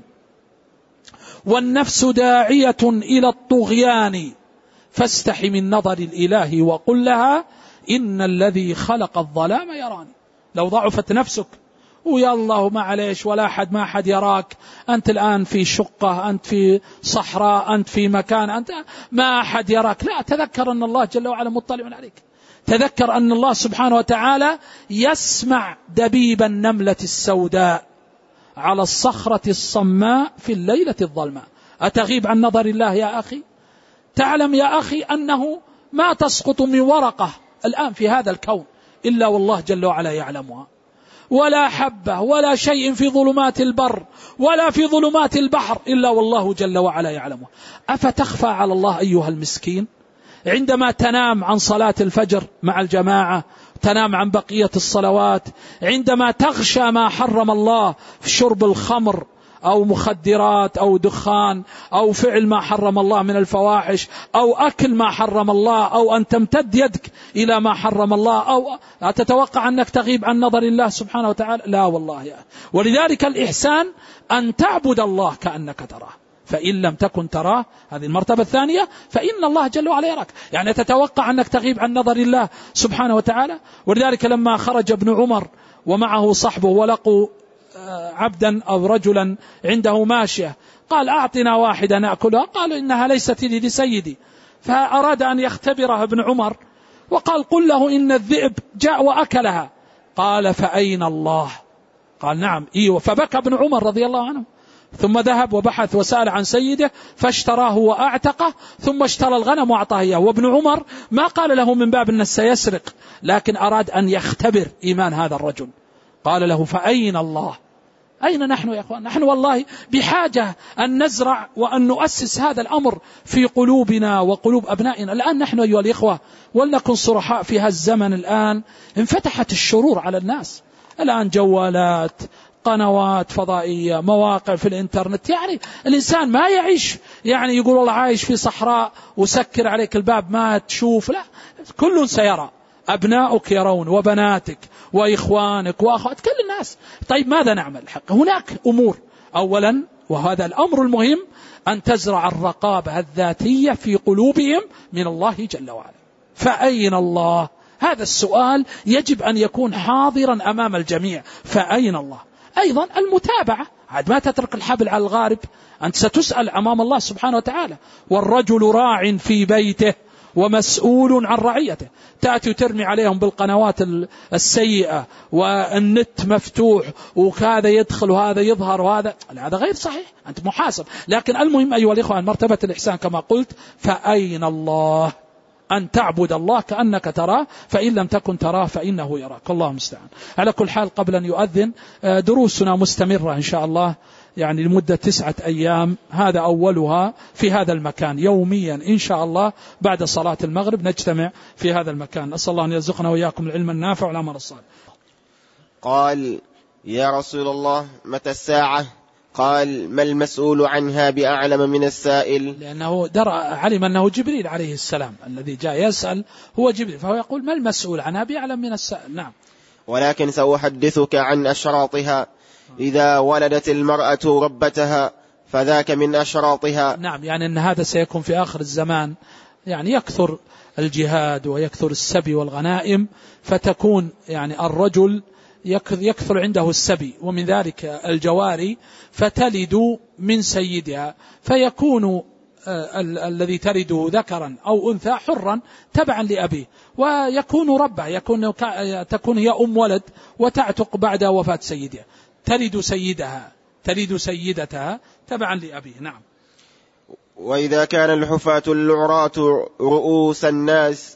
والنفس داعية إلى الطغيان فاستحي من نظر الإله وقل لها إن الذي خلق الظلام يراني. لو ضعفت نفسك ويا الله ما عليش ولا ما حد يراك، أنت الآن في شقة، أنت في صحراء، أنت في مكان، أنت ما أحد يراك، لا، تذكر أن الله جل وعلا مطلع عليك. تذكر أن الله سبحانه وتعالى يسمع دبيب النملة السوداء على الصخرة الصماء في الليلة الظلماء. أتغيب عن نظر الله يا أخي؟ تعلم يا أخي أنه ما تسقط من ورقة الآن في هذا الكون إلا والله جل وعلا يعلمها، ولا حبة ولا شيء في ظلمات البر ولا في ظلمات البحر إلا والله جل وعلا يعلمها. أفتخفى على الله أيها المسكين عندما تنام عن صلاة الفجر مع الجماعة، تنام عن بقية الصلوات، عندما تغشى ما حرم الله في شرب الخمر أو مخدرات أو دخان أو فعل ما حرم الله من الفواحش أو أكل ما حرم الله أو أن تمتد يدك إلى ما حرم الله، أو تتوقع أنك تغيب عن نظر الله سبحانه وتعالى؟ لا والله يا. ولذلك الإحسان أن تعبد الله كأنك تراه فإن لم تكن تراه، هذه المرتبة الثانية، فإن الله جل وعلا يراك. يعني تتوقع أنك تغيب عن نظر الله سبحانه وتعالى. ولذلك لما خرج ابن عمر ومعه صحبه ولقوا عبدا أو رجلا عنده ماشية، قال أعطنا واحدة نأكلها، قالوا إنها ليست لي سيدي، فأراد أن يختبره ابن عمر وقال قل له إن الذئب جاء وأكلها. قال فأين الله؟ قال نعم إيوه. فبكى ابن عمر رضي الله عنه، ثم ذهب وبحث وسأل عن سيده فاشتراه وأعتقه، ثم اشترى الغنم وأعطاه إياه. وابن عمر ما قال له من باب أنه سيسرق، لكن أراد أن يختبر إيمان هذا الرجل. قال له فأين الله؟ أين نحن يا أخوان؟ نحن والله بحاجة أن نزرع وأن نؤسس هذا الأمر في قلوبنا وقلوب أبنائنا. الآن نحن أيها الإخوة ولنكن صرحاء في هذا الزمن، الآن انفتحت الشرور على الناس، الآن جوالات، قنوات فضائية، مواقع في الإنترنت. يعني الإنسان ما يعيش يعني يقول والله عايش في صحراء وسكر عليك الباب ما تشوف، لا، كل سيرى، أبناؤك يرون وبناتك وإخوانك وأخوات كل الناس. طيب ماذا نعمل؟ حق هناك أمور. أولا وهذا الأمر المهم أن تزرع الرقابة الذاتية في قلوبهم من الله جل وعلا. فأين الله؟ هذا السؤال يجب أن يكون حاضرا أمام الجميع. فأين الله؟ أيضا المتابعة، عاد ما تترك الحبل على الغارب، أنت ستسأل أمام الله سبحانه وتعالى. والرجل راع في بيته ومسؤول عن رعيته. تأتي وترمي عليهم بالقنوات السيئة والنت مفتوح وهذا يدخل وهذا يظهر وهذا، هذا غير صحيح، أنت محاسب. لكن المهم أيها الإخوة عن مرتبة الإحسان كما قلت، فأين الله؟ أن تعبد الله كأنك تراه، فإن لم تكن تراه فإنه يراك. الله المستعان. على كل حال قبل أن يؤذن دروسنا مستمرة إن شاء الله يعني لمدة 9 أيام، هذا أولها في هذا المكان يوميا إن شاء الله بعد صلاة المغرب نجتمع في هذا المكان. أسأل الله أن يرزقنا وإياكم العلم النافع والعمل الصالح. قال يا رسول الله متى الساعة؟ قال ما المسؤول عنها بأعلم من السائل؟ لأنه علم أنه جبريل عليه السلام الذي جاء يسأل هو جبريل، فهو يقول ما المسؤول عنها بأعلم من السائل. نعم. ولكن سأحدثك عن أشراطها. إذا ولدت المرأة ربتها فذاك من أشراطها. نعم، يعني أن هذا سيكون في آخر الزمان، يعني يكثر الجهاد ويكثر السبي والغنائم، فتكون يعني الرجل يكثر عنده السبي ومن ذلك الجواري، فتلد من سيدها، فيكون الذي تلده ذكرا أو أنثى حرا تبعا لأبيه، ويكون ربه، تكون هي أم ولد وتعتق بعد وفاة سيدها، تلد سيدتها تبعا لأبيه. نعم. وإذا كان الحفاة العراة رؤوس الناس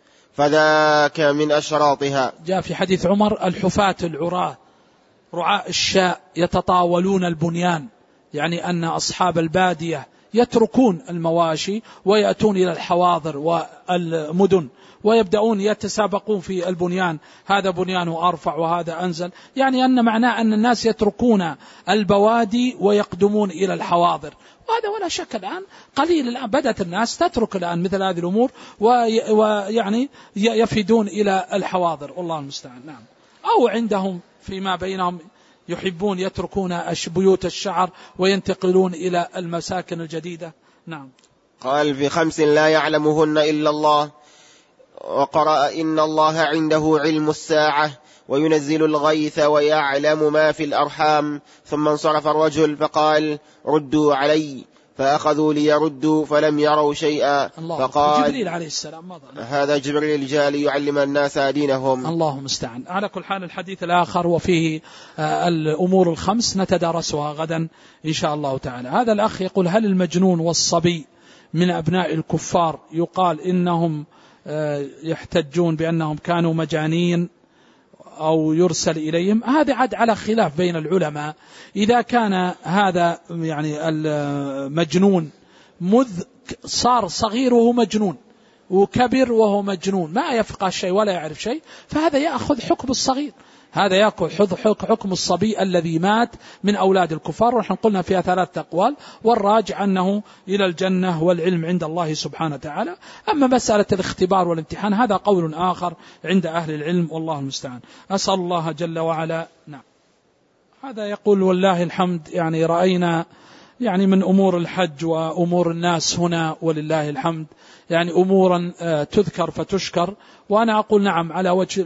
فذاك من أشراطها. جاء في حديث عمر الحفاة العراة رعاء الشاء يتطاولون البنيان، يعني أن أصحاب البادية يتركون المواشي ويأتون إلى الحواضر والمدن ويبدأون يتسابقون في البنيان، هذا بنيانه أرفع وهذا أنزل، يعني أن معناه أن الناس يتركون البوادي ويقدمون إلى الحواضر. وهذا ولا شك الآن قليل، الآن بدأت الناس تترك الآن مثل هذه الأمور ويعني يفيدون إلى الحواضر، والله المستعان. نعم. أو عندهم فيما بينهم يحبون يتركون بيوت الشعر وينتقلون إلى المساكن الجديدة. نعم. قال في 5 لا يعلمهن إلا الله. وقرأ إن الله عنده علم الساعة وينزل الغيث ويعلم ما في الأرحام. ثم انصرف الرجل فقال ردوا علي، فأخذوا ليردوا فلم يروا شيئا. فقال جبريل عليه السلام هذا جبريل جاء ليعلم الناس دينهم. الله المستعان. على كل حال الحديث الآخر وفيه الأمور ال5 نتدارسها غدا إن شاء الله تعالى. هذا الأخ يقول هل المجنون والصبي من أبناء الكفار يقال إنهم يحتجون بأنهم كانوا مجانين أو يرسل إليهم؟ هذا عاد على خلاف بين العلماء. إذا كان هذا يعني المجنون مذ صار صغير وهو مجنون وكبر وهو مجنون ما يفقه شيء ولا يعرف شيء، فهذا يأخذ حكم الصغير، هذا يأخذ حكم الصبي الذي مات من أولاد الكفار. ونحن قلنا فيها 3 أقوال، والراجع أنه إلى الجنة والعلم عند الله سبحانه وتعالى. أما مسألة الاختبار والامتحان هذا قول آخر عند أهل العلم، والله المستعان. أسأل الله جل وعلا. نعم. هذا يقول والله الحمد، يعني رأينا يعني من أمور الحج وأمور الناس هنا ولله الحمد يعني أمورا تذكر فتشكر، وأنا أقول نعم على وجه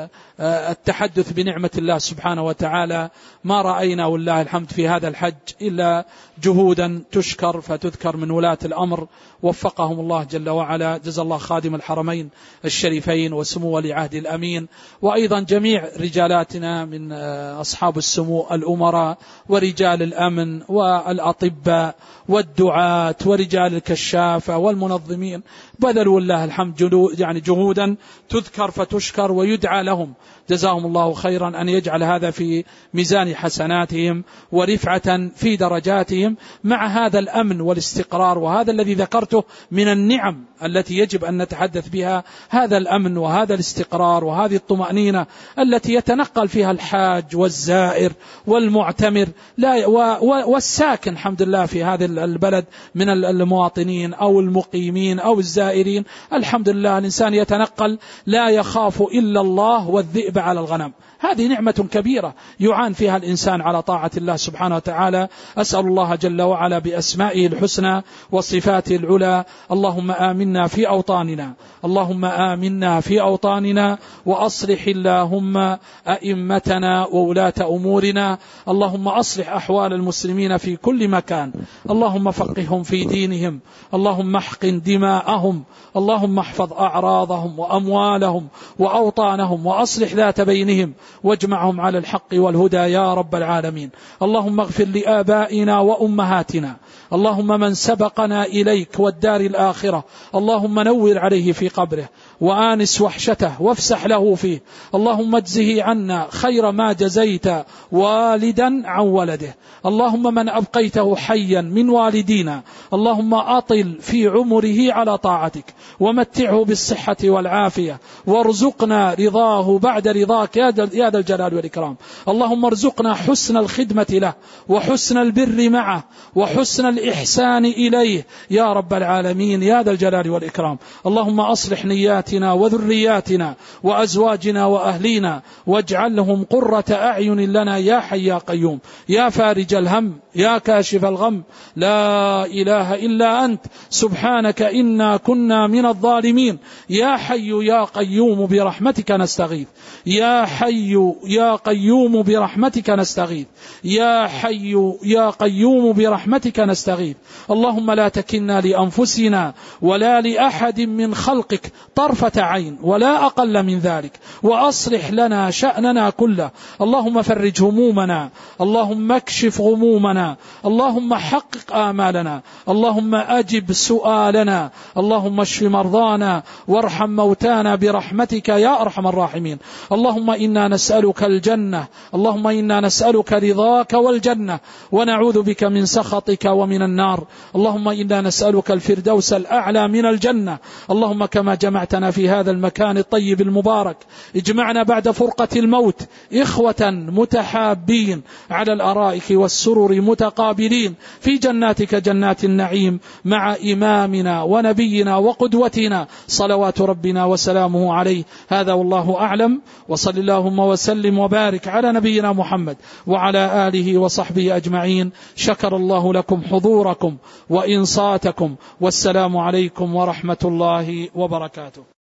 التحدث بنعمة الله سبحانه وتعالى، ما رأينا والله الحمد في هذا الحج إلا جهودا تشكر فتذكر من ولاة الأمر، وفقهم الله جل وعلا. جزا الله خادم الحرمين الشريفين وسمو ولي عهد الأمين، وأيضا جميع رجالاتنا من أصحاب السمو الأمراء ورجال الأمن والأطباء والدعاة ورجال الكشافة والمنظمين، بذلوا الله الحمد يعني جهودا تذكر فتشكر ويدعى لهم، جزاهم الله خيرا، أن يجعل هذا في ميزان حسناتهم ورفعة في درجاتهم، مع هذا الأمن والاستقرار. وهذا الذي ذكرته من النعم التي يجب أن نتحدث بها، هذا الأمن وهذا الاستقرار وهذه الطمأنينة التي يتنقل فيها الحاج والزائر والمعتمر والساكن الحمد لله في هذا البلد من المواطنين أو المقيمين أو الزائرين. الحمد لله الإنسان يتنقل لا يخاف إلا الله والذئب على الغنم. هذه نعمة كبيرة يعان فيها الإنسان على طاعة الله سبحانه وتعالى. أسأل الله جل وعلا بأسمائه الحسنى وصفاته العلى، اللهم آمنا في أوطاننا، اللهم آمنا في أوطاننا، وأصلح اللهم أئمتنا وولاة أمورنا، اللهم أصلح أحوال المسلمين في كل مكان، اللهم فقههم في دينهم، اللهم احقن دماءهم، اللهم احفظ أعراضهم وأموالهم وأوطانهم، وأصلح ذات بينهم، واجمعهم على الحق والهدى يا رب العالمين. اللهم اغفر لآبائنا وأمهاتنا، اللهم من سبقنا إليك والدار الآخرة، اللهم نور عليه في قبره وآنس وحشته وافسح له فيه، اللهم اجزه عنا خير ما جزيت والدا عن ولده، اللهم من أبقيته حيا من والدينا اللهم أطل في عمره على طاعتك، ومتعه بالصحة والعافية، وارزقنا رضاه بعد رضاك يا ذا الجلال والإكرام. اللهم ارزقنا حسن الخدمة له وحسن البر معه وحسن الإحسان إليه يا رب العالمين يا ذا الجلال والإكرام. اللهم أصلح نياتنا وذرياتنا وأزواجنا وأهلينا، واجعلهم قرة أعين لنا يا حي يا قيوم، يا فارج الهم، يا كاشف الغم، لا إله إلا أنت، سبحانك إنا كنا من الظالمين. يا حي يا قيوم برحمتك نستغيث، يا حي يا قيوم برحمتك نستغيث، يا حي يا قيوم برحمتك نستغيث. اللهم لا تكلنا لأنفسنا ولا لأحد من خلقك طرفة عين ولا أقل من ذلك، وأصلح لنا شأننا كله. اللهم فرج همومنا، اللهم اكشف غمومنا، اللهم حقق آمالنا، اللهم أجب سؤالنا، اللهم اشف مرضانا وارحم موتانا برحمتك يا أرحم الراحمين. اللهم إنا نسألك الجنة، اللهم إنا نسألك رضاك والجنة، ونعوذ بك من سخطك ومن النار. اللهم إنا نسألك الفردوس الأعلى من الجنة. اللهم كما جمعتنا في هذا المكان الطيب المبارك، اجمعنا بعد فرقة الموت إخوة متحابين على الأرائك والسرر متقابلين في جناتك جنات النعيم، مع إمامنا ونبينا وقدوتنا صلوات ربنا وسلامه عليه. هذا والله أعلم، وصل اللهم وسلم وبارك على نبينا محمد وعلى آله وصحبه أجمعين. شكر الله لكم حضوركم وإنصاتكم، والسلام عليكم ورحمة الله وبركاته.